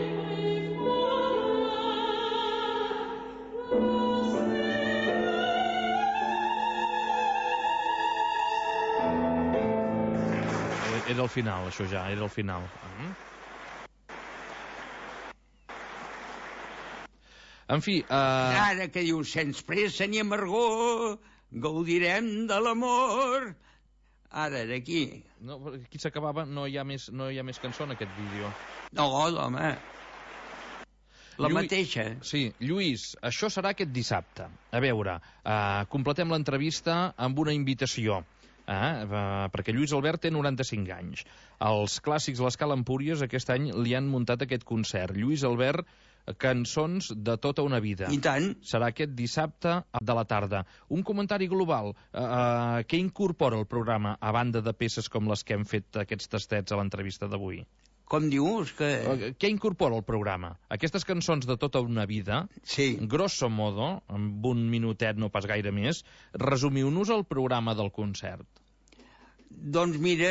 Era el final, això ja, era el final. Mm. En fi... Uh... Ara que diu, sense pressa ni amargor, gaudirem de l'amor. Ara, d'aquí. No, aquí s'acabava, no hi ha més, no hi ha més cançó en aquest vídeo. No, home. La Lluís, mateixa. Sí, Lluís, això serà aquest dissabte. A veure, uh, completem l'entrevista amb una invitació. Ah, uh, perquè Lluís Albert té noranta-cinc anys. Els clàssics l'Escala Empúries aquest any li han muntat aquest concert. Lluís Albert, cançons de tota una vida. I tant. Serà aquest dissabte de la tarda. Un comentari global. Uh, uh, què incorpora el programa, a banda de peces com les que hem fet aquests tastets a l'entrevista d'avui? Com dius? Que... Uh, què incorpora el programa? Aquestes cançons de tota una vida, sí. grosso modo, amb un minutet, no pas gaire més, resumiu-nos el programa del concert. Doncs mira,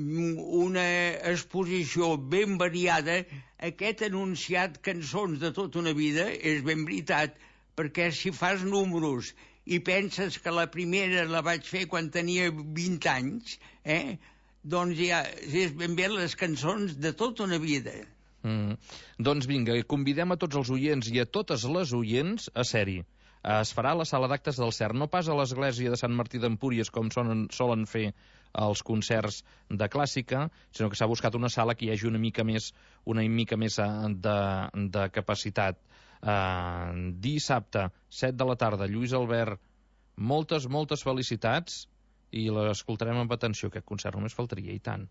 una exposició ben variada. Aquest anunciat cançons de tota una vida és ben veritat, perquè si fas números i penses que la primera la vaig fer quan tenia vint anys, eh? Doncs ja és ben bé les cançons de tota una vida. Mm. Doncs vinga, convidem a tots els oients i a totes les oients a ser-hi. Es farà a la sala d'actes del CERN, no pas a l'església de Sant Martí d'Empúries, com sonen, solen fer els concerts de clàssica, sinó que s'ha buscat una sala que hi hagi una mica més, una mica més de, de capacitat. Uh, dissabte, set de la tarda, Lluís Albert, moltes, moltes felicitats, i l'escoltarem amb atenció, aquest concert només faltaria, i tant.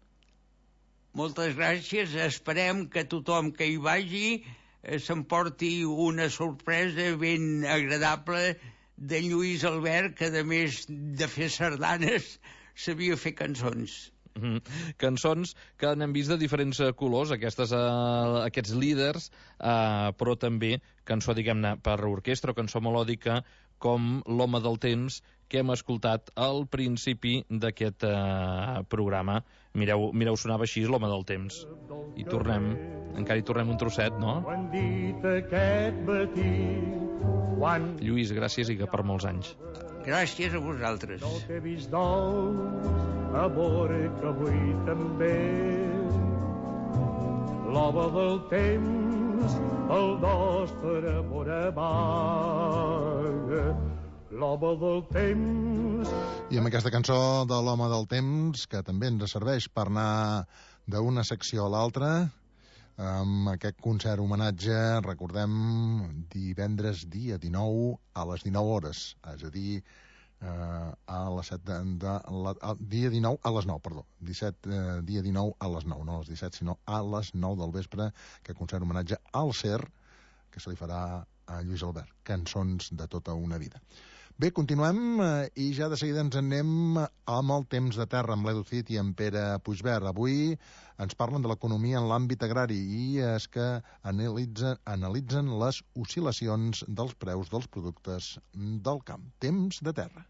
Moltes gràcies, esperem que tothom que hi vagi s'emporti una sorpresa ben agradable de Lluís Albert, que a més de fer sardanes sabia fer cançons. Mm-hmm. Cançons que n'hem vist de diferents uh, colors, aquestes, uh, aquests líders, uh, però també cançó, diguem-ne, per orquestra o cançó melòdica, com L'home del temps, que hem escoltat al principi d'aquest uh, programa. Mireu, mireu, sonava així, L'home del temps. I tornem, encara hi tornem un trosset, no? Lluís, gràcies i que per molts anys. Gràcies a vosaltres. No t'he vist dolç, amor, que avui també. L'home del temps, el nostre amor amaga. L'home del temps... I amb aquesta cançó de l'home del temps, que també ens serveix per anar d'una secció a l'altra, amb aquest concert homenatge, recordem, divendres dia dinou a les dinou hores, és a dir, eh, a les set de, de la, a, dia dinou a les nou, perdó, disset, eh, dia dinou a les nou, no a les disset, sinó a les nou del vespre, aquest concert homenatge al Ser, que se li farà a Lluís Albert, cançons de tota una vida. Bé, continuem eh, i ja de seguida ens anem amb el temps de terra, amb l'Edu Cid i amb Pere Puigvert. Avui ens parlen de l'economia en l'àmbit agrari i és que analitzen, analitzen les oscil·lacions dels preus dels productes del camp. Temps de terra.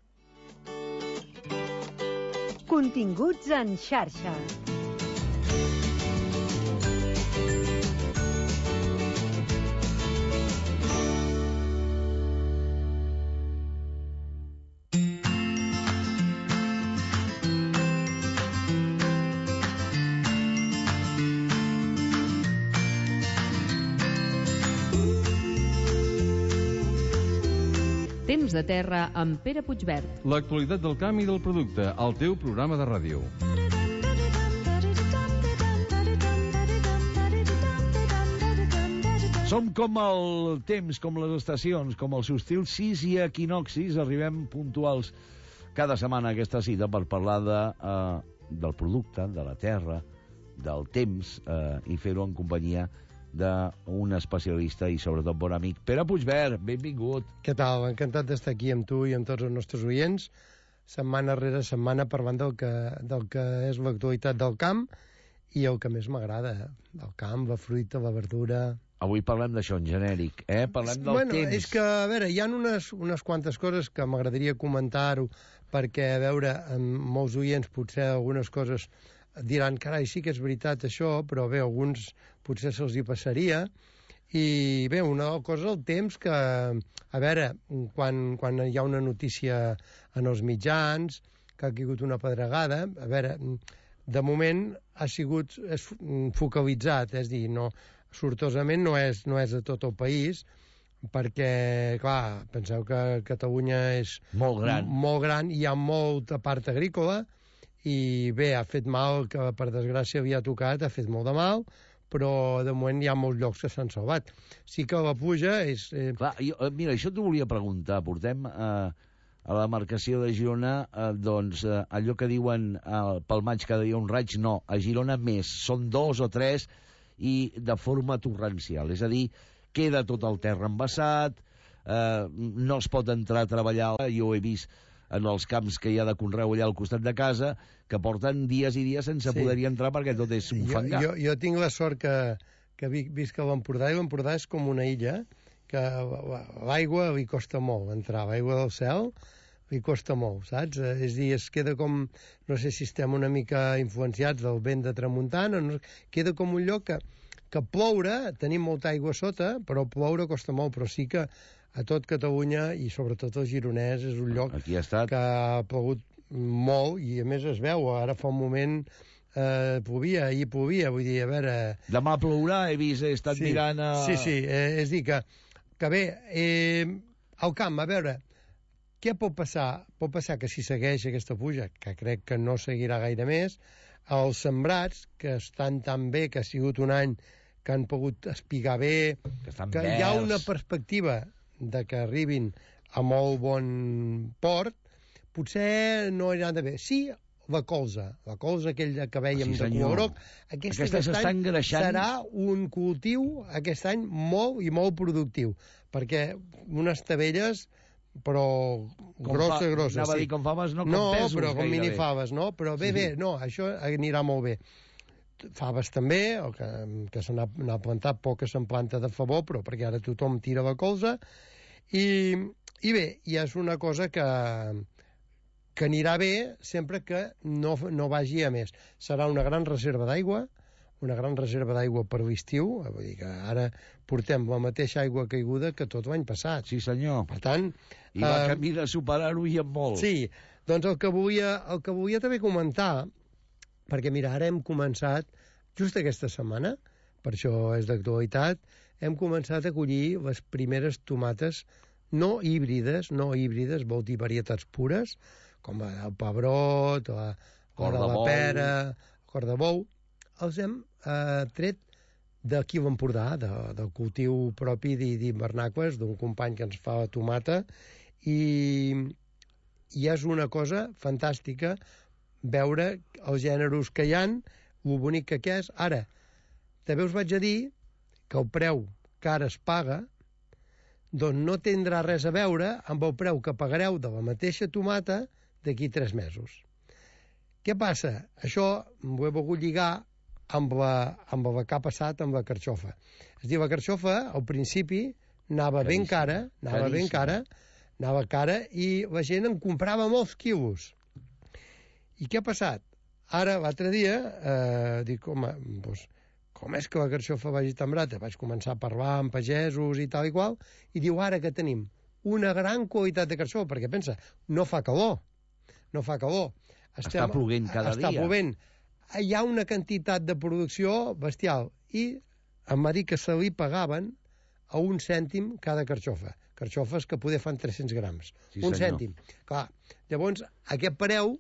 Continguts en xarxa. Temps de terra amb Pere Puigvert. L'actualitat del camp i del producte, al teu programa de ràdio. Som com el temps, com les estacions, com els solsticis sis i equinoccis. Arribem puntuals cada setmana a aquesta cita per parlar de, eh, del producte, de la terra, del temps, eh, i fer-ho en companyia d'un especialista i sobretot bon amic. Pere Puigvert, benvingut. Què tal? Encantat d'estar aquí amb tu i amb tots els nostres oients, setmana rere setmana parlant del que, del que és l'actualitat del camp i el que més m'agrada, el camp, la fruita, la verdura. Avui parlem d'això en genèric, eh? Parlem del bueno, temps. És que, a veure, hi ha unes, unes quantes coses que m'agradaria comentar-ho, perquè, a veure, amb molts oients potser algunes coses diran, carai, sí que és veritat això, però bé, alguns potser se'ls hi passaria. I bé, una cosa, el temps que, a veure, quan, quan hi ha una notícia en els mitjans, que ha caigut una pedregada, a veure, de moment ha sigut és focalitzat, és a dir, no, sortosament no és, no és a tot el país, perquè, clar, penseu que Catalunya és molt gran, molt gran i hi ha molta part agrícola, i bé, ha fet mal, que per desgràcia havia tocat, ha fet molt de mal, però de moment hi ha molts llocs que s'han salvat. Sí que la pluja és... Eh... Clar, jo, mira, això t'ho volia preguntar. Portem eh, a la marcació de Girona, eh, doncs, eh, allò que diuen eh, pel maig cada dia un raig, no, a Girona més, són dos o tres i de forma torrencial, és a dir, queda tot el terra embassat, eh, no es pot entrar a treballar, jo ho he vist en els camps que hi ha de conreu allà al costat de casa, que porten dies i dies sense sí. poder-hi entrar perquè tot és un fangar. Jo, jo, jo tinc la sort que, que visc a l'Empordà, i l'Empordà és com una illa, que l'aigua li costa molt entrar, l'aigua del cel li costa molt, saps? És a dir, es queda com, no sé si estem una mica influenciats del vent de tramuntana, no, queda com un lloc que, que ploure, tenim molta aigua sota, però ploure costa molt, però sí que a tot Catalunya i sobretot el Gironès és un lloc Aquí ha estat. que ha plogut molt i a més es veu, ara fa un moment eh, plovia, ahir plovia, vull dir, a veure... Demà plourà, he vist, he estat sí, mirant a... Sí, sí, eh, és dir que, que bé, eh, al camp, a veure, què pot passar? Pot passar que si segueix aquesta pluja, que crec que no seguirà gaire més, els sembrats, que estan tan bé, que ha sigut un any que han pogut espigar bé, que, que hi ha una perspectiva de que arribin a molt bon port, potser no aniran de bé. Sí, la colza, la colza aquella que vèiem sí, de color groc, aquesta, aquesta aquest any engreixant. serà un cultiu aquest any molt i molt productiu, perquè unes tabelles, però grosses, fa, grosses. Anava sí. a dir com faves, no com no, pesos. No, però com minifaves, no? Però bé, sí. bé, no, això anirà molt bé. Faves també, o que, que se n'ha plantat, poc que se'n planta de favor, però perquè ara tothom tira la colza, i, i bé, i és una cosa que, que anirà bé sempre que no, no vagi a més. Serà una gran reserva d'aigua, una gran reserva d'aigua per l'estiu, vull dir que ara portem la mateixa aigua caiguda que tot l'any passat. Sí, senyor. Per tant... I va eh, camí de superar-ho i en molt. Sí, doncs el que volia, el que volia també comentar, perquè mira, ara hem començat, just aquesta setmana, per això és d'actualitat, hem començat a collir les primeres tomates no híbrides, no híbrides, vol dir varietats pures, com el pebrot, la, la de la pera, el cor de bou, els hem eh, tret d'aquí a l'Empordà, de, del cultiu propi d'hivernaques, d'un company que ens fa la tomata, i, i és una cosa fantàstica veure els gèneres que hi ha, el bonic que és. Ara, també us vaig a dir que el preu que ara es paga doncs no tindrà res a veure amb el preu que pagareu de la mateixa tomata d'aquí tres mesos. Què passa? Això ho he volgut lligar amb la, amb la que ha passat amb la carxofa. És a dir, la carxofa, al principi, anava ben cara, anava ben cara, anava cara, i la gent en comprava molts quilos. I què ha passat? Ara, l'altre dia, eh, dic, home, doncs, com és que la carxofa vagi tan barata? Vaig començar a parlar amb pagesos i tal i qual, i diu, ara que tenim una gran qualitat de carxofa, perquè pensa, no fa calor, no fa calor. Estem, està ploguent cada està dia. Plovent. Hi ha una quantitat de producció bestial, i em va dir que se li pagaven a un cèntim cada carxofa. Carxofes que poder fan tres-cents grams. Sí, un senyor. cèntim. Clar, llavors, aquest preu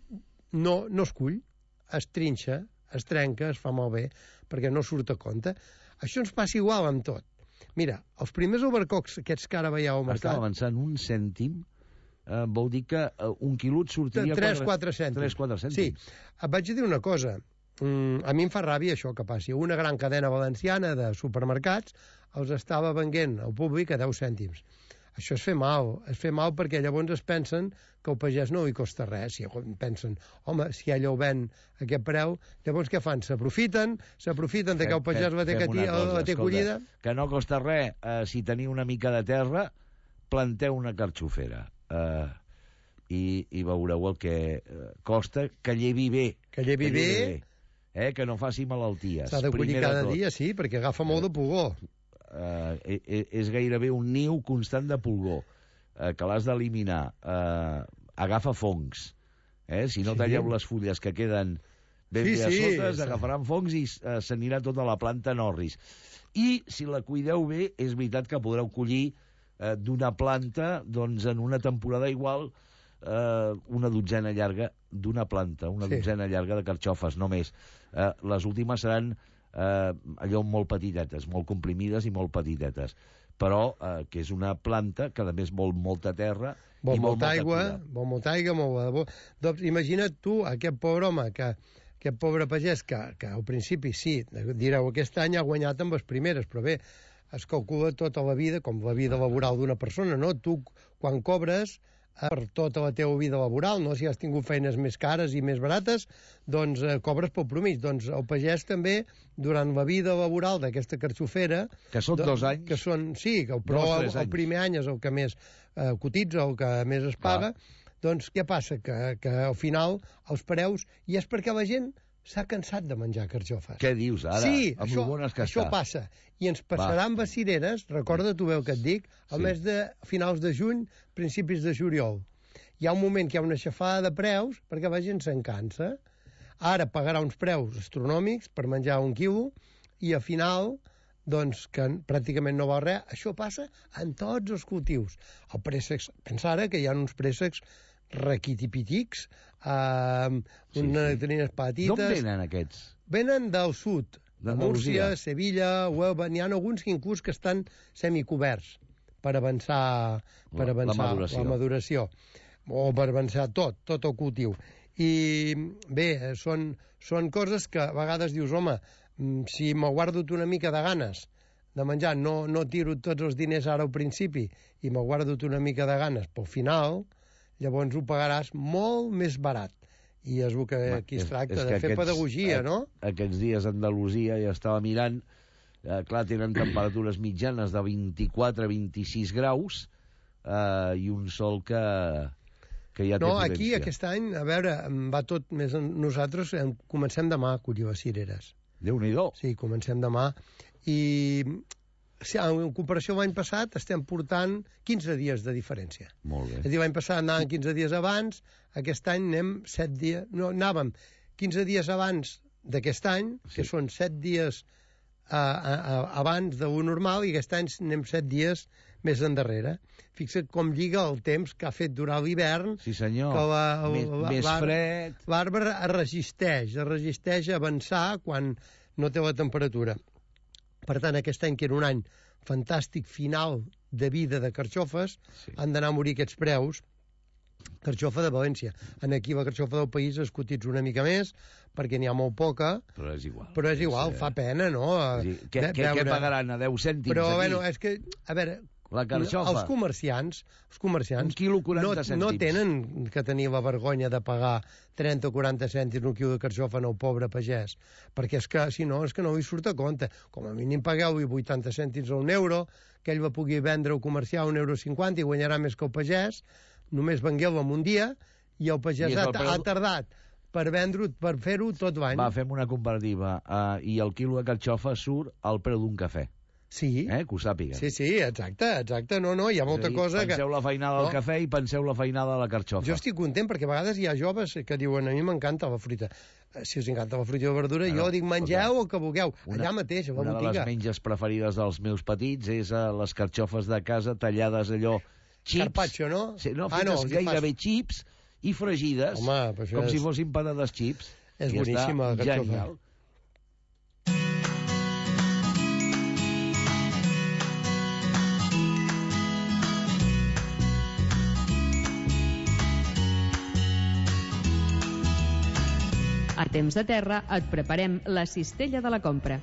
no, no es cull, es trinxa, es trenca, es fa malbé, perquè no surt a compte. Això ens passa igual amb tot. Mira, els primers albercocs, aquests que ara veieu al mercat... Estava avançant un cèntim, eh, vol dir que eh, un quilo et sortiria... tres quatre cèntims. tres quatre cèntims. Sí, et vaig dir una cosa. Mm, a mi em fa ràbia això que passi. Una gran cadena valenciana de supermercats els estava venent al públic a deu cèntims. Això és fer mal, és fer mal perquè llavors es pensen que el pagès no li costa res. Si pensen, home, si ella ho ven a aquest preu, llavors què fan? S'aprofiten, s'aprofiten de que el pagès la té, Fem una cosa, la té escolta, collida. que no costa res, eh, si teniu una mica de terra, planteu una carxofera. Eh, i, i veureu el que eh, costa, que llevi bé. Que llevi bé. Eh, que no faci malalties. S'ha de collir Primer de cada tot. dia, sí, perquè agafa molt de pugó. Uh, és gairebé un niu constant de pulgó, uh, que l'has d'eliminar. Uh, agafa fongs. Eh? Si no Sí. talleu les fulles que queden ben Sí, bé a sí, sota, sí. agafaran fongs i uh, s'anirà tota la planta en orris. I, si la cuideu bé, és veritat que podreu collir uh, d'una planta, doncs, en una temporada igual, uh, una dotzena llarga d'una planta, una Sí. dotzena llarga de carxofes, no més. Uh, les últimes seran eh, allò molt petitetes, molt comprimides i molt petitetes, però eh, que és una planta que a més vol molta terra Vol i vol molta molta aigua, cura. vol molta aigua, molt bo. Doncs imagina't tu, aquest pobre home, que, aquest pobre pagès, que, que al principi sí, direu, aquest any ha guanyat amb les primeres, però bé, es calcula tota la vida, com la vida laboral d'una persona, no? Tu, quan cobres, per tota la teva vida laboral, no? Si has tingut feines més cares i més barates, doncs eh, cobres pel promís. Doncs el pagès també, durant la vida laboral d'aquesta carxofera... Que són doncs, dos anys. Que són, sí, que, però Dos, el, tres el anys. primer any és el que més eh, cotitza, el que més es paga. Doncs què passa? Que, que al final els preus... I és perquè la gent s'ha cansat de menjar carxofes. Què dius, ara? Sí, amb això, lo bones que això està. passa. I ens passarà amb les cireres, recorda tu veu que et dic, al Sí. mes de finals de juny, principis de juliol. Hi ha un moment que hi ha una aixafada de preus perquè la gent se'n cansa. Ara pagarà uns preus astronòmics per menjar un quilo i al final, doncs, que pràcticament no val res. Això passa en tots els cultius. El préssec, pensa ara que hi ha uns préssecs raquitipitics, eh, Sí, unes sí. nectarines petites... D'on venen aquests? Venen del sud, de D'Andalusia. Múrcia, Sevilla, Huelva. N'hi ha alguns que inclús que estan semicoberts per avançar, per La- la avançar maduració. la maduració. O per avançar tot, tot el cultiu. I bé, són, són coses que a vegades dius, home, mm, si m'ho guardo una mica de ganes de menjar, no, no tiro tots els diners ara al principi i m'ho guardo una mica de ganes pel final, llavors ho pagaràs molt més barat. I és el que aquí es tracta, de fer pedagogia, no? Aquests dies a Andalusia ja estava mirant, eh, clar, tenen temperatures mitjanes de vint-i-quatre a vint-i-sis graus eh, i un sol que, que ja té No, potència. aquí aquest any, a veure, em va tot més... En... Nosaltres em, comencem demà a collir les cireres. Déu-n'hi-do. Sí, comencem demà. I sí, en comparació amb l'any passat estem portant quinze dies de diferència. Molt bé. És a dir, l'any passat anàvem quinze dies abans, aquest any anem set dies... No, anàvem quinze dies abans d'aquest any, sí. que són set dies a, a, a, abans d'un normal, i aquest any anem set dies més endarrere. Fixa't com lliga el temps que ha fet durant l'hivern. Sí, senyor. Que la, Més- la, més l'ar- fred. L'arbre es resisteix, es resisteix a avançar quan no té la temperatura. Per tant, aquest any, que era un any fantàstic final de vida de carxofes, sí. han d'anar a morir aquests preus. Carxofa de València. En aquí la carxofa del país es cotitza una mica més, perquè n'hi ha molt poca. Però és igual. Però és igual, és, fa pena, no? Sí. Què, què, què pagaran? A deu cèntims però, aquí? Bueno, és que, a veure, la carxofa. Els comerciants, els comerciants un quilo quaranta no, cèntims. No tenen que tenir la vergonya de pagar trenta o quaranta cèntims un quilo de carxofa al pobre pagès, perquè és que, si no, és que no li surt a compte. Com a mínim pagueu-li vuitanta cèntims o un euro, que ell va pugui vendre o comerciar un euro cinquanta i guanyarà més que el pagès. Només vengueu-lo en un dia i el pagès I el ha, preu... ha tardat per vendre-ho, per fer-ho tot l'any. Va, fem una comparativa. Uh, I el quilo de carxofa surt al preu d'un cafè. Sí. Eh, que ho sàpiguen. Sí, sí, exacte, exacte. No, no, hi ha molta dir, cosa penseu que... Penseu la feinada del no. cafè i penseu la feinada de la carxofa. Jo estic content perquè a vegades hi ha joves que diuen a mi m'encanta la fruita. Si us encanta la fruita i la verdura, bueno, jo dic mengeu el que vulgueu. Una, allà mateix, a la una botiga. Una de les menges preferides dels meus petits és uh, les carxofes de casa tallades allò xips. Carpaccio, no? Sí, no, fetes ah, no, gairebé fas... xips i fregides, home, com és... si fossin patades xips. És I boníssima la carxofa. Genial. A Temps de Terra et preparem la cistella de la compra.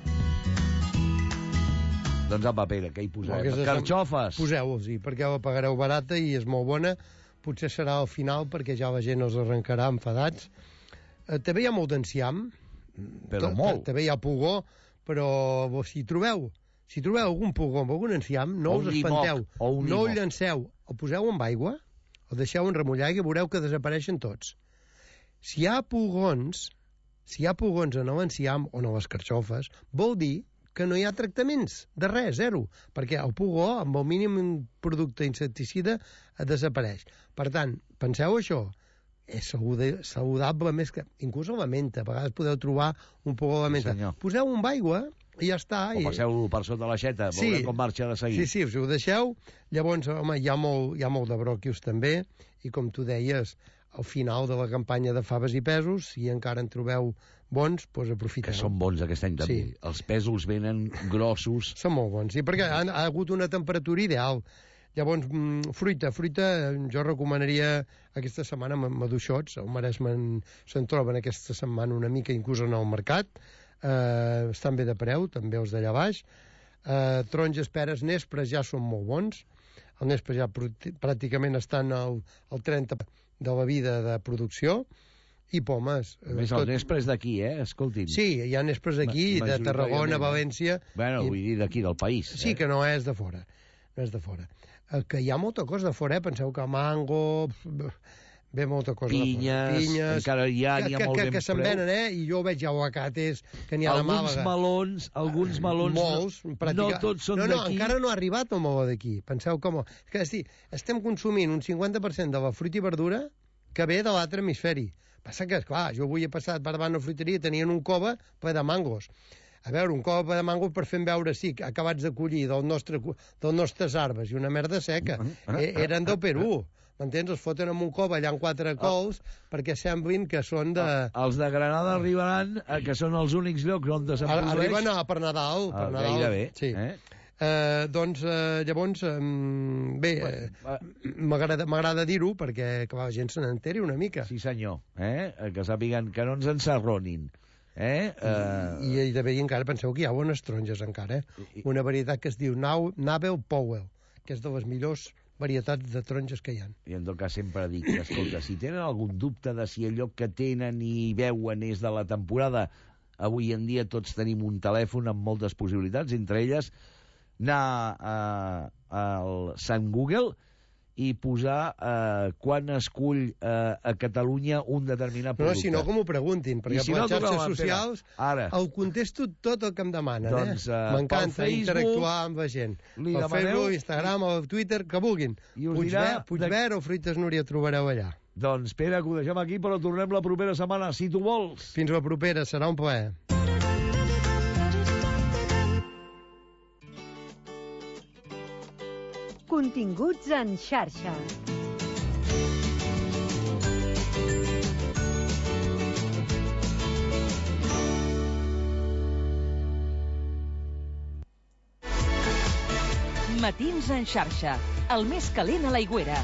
Doncs apa, Pere, què hi posem? No, carxofes! Poseu-ho, sí, perquè la pagareu barata i és molt bona. Potser serà al final perquè ja la gent els arrencarà enfadats. Eh, també hi ha molt d'enciam. Però molt. També hi ha pugó, però si trobeu, si trobeu algun pugó amb algun enciam, no us espanteu. No el llanceu, el poseu amb aigua, el deixeu en remullar i veureu que desapareixen tots. Si hi ha pugons, si hi ha pugons en l'enciam o en les carxofes, vol dir que no hi ha tractaments de res, zero, perquè el pugó, amb el mínim producte insecticida, desapareix. Per tant, penseu això, és saludable més que... Inclús a la menta, a vegades podeu trobar un pugó de la menta. Sí, poseu un d'aigua i ja està. O passeu-lo per sota l'aixeta, sí, veureu com marxa de seguir. Sí, sí, us ho deixeu. Llavors, home, hi ha molt, hi ha molt de bròquios també, i com tu deies, al final de la campanya de faves i pèsols, si encara en trobeu bons, doncs aprofiteu. Que són bons aquest any també. Sí. Els pèsols venen grossos. Són molt bons, sí, perquè ha, ha hagut una temperatura ideal. Llavors, fruita, fruita, jo recomanaria aquesta setmana maduixots, al Maresme se'n troben aquesta setmana una mica, inclús en el mercat, eh, estan bé de preu, també els d'allà baix. Eh, taronges, peres, nespres ja són molt bons, el nespre ja pràcticament estan al, al trenta de la vida de producció, i pomes. A més, el nespre és d'aquí, eh? Escolti'm. Sí, hi ha nespres d'aquí, de Tarragona, València... Bueno, vull dir d'aquí, del país. Sí, que no és de fora. No és de fora. Que hi ha molta cosa de fora, eh? Penseu que mango... Ve molta cosa pinyes, de fora. Pinyes, encara hi ha, n'hi ha molt que, ben que se'n venen, eh? I jo veig aguacates que n'hi ha alguns de Màlaga. Melons, alguns melons... Molts, no, pràctica... no tots són no, d'aquí. No, encara no ha arribat el meló d'aquí. Penseu com... És que sí, estem consumint un cinquanta per cent de la fruita i verdura que ve de l'altre hemisferi. Passa que, esclar, jo avui he passat per davant una fruiteria, tenien un cova ple de mangos. A veure, un cova ple de mangos per fer veure, sí, acabats de collir del nostre, dels nostres arbres, i una merda seca. E eren del Perú. M'entens? Els foten en un cova allà en quatre cols perquè semblin que són de... Els de Granada arribaran, que són els únics llocs on se'n produeix... Arriben a per Nadal. Per Nadal. Gairebé, sí. eh? Eh, doncs, eh, llavors, eh, bé, eh, m'agrada dir-ho perquè que la gent se n'enteri una mica. Sí, senyor, eh? Que sàpiguen que no ens ensarronin. Eh? Uh... I, I de bé encara penseu que hi ha bones taronges encara, eh? I... Una varietat que es diu Nabel Powell, que és de les millors varietats de taronges que hi ha. I en tot cas sempre dic, escolta, si tenen algun dubte de si allò que tenen i veuen és de la temporada, avui en dia tots tenim un telèfon amb moltes possibilitats, entre elles anar uh, al Sant Google i posar uh, quan escull uh, a Catalunya un determinat producte. No, si no, com ho preguntin, perquè si a les no, xarxes socials ara. El contesto tot el que em demanen. Doncs, uh, eh? M'encanta interactuar amb la gent. El Facebook, Instagram, el Twitter, que vulguin. Puigverd o Fruites Núria trobareu allà. Doncs, Pere, que ho deixem aquí, però tornem la propera setmana, si tu vols. Fins la propera, serà un plaer. Continguts en xarxa. Matins en xarxa, el més calent a l'Aigüera.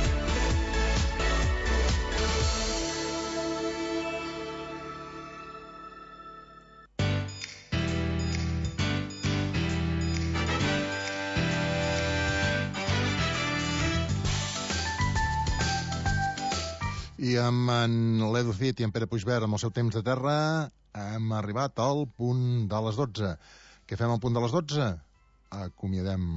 I amb en l'Edu Cid i en Pere Puigvert amb el seu temps de terra hem arribat al punt de les dotze. Què fem al punt de les dotze? Acomiadem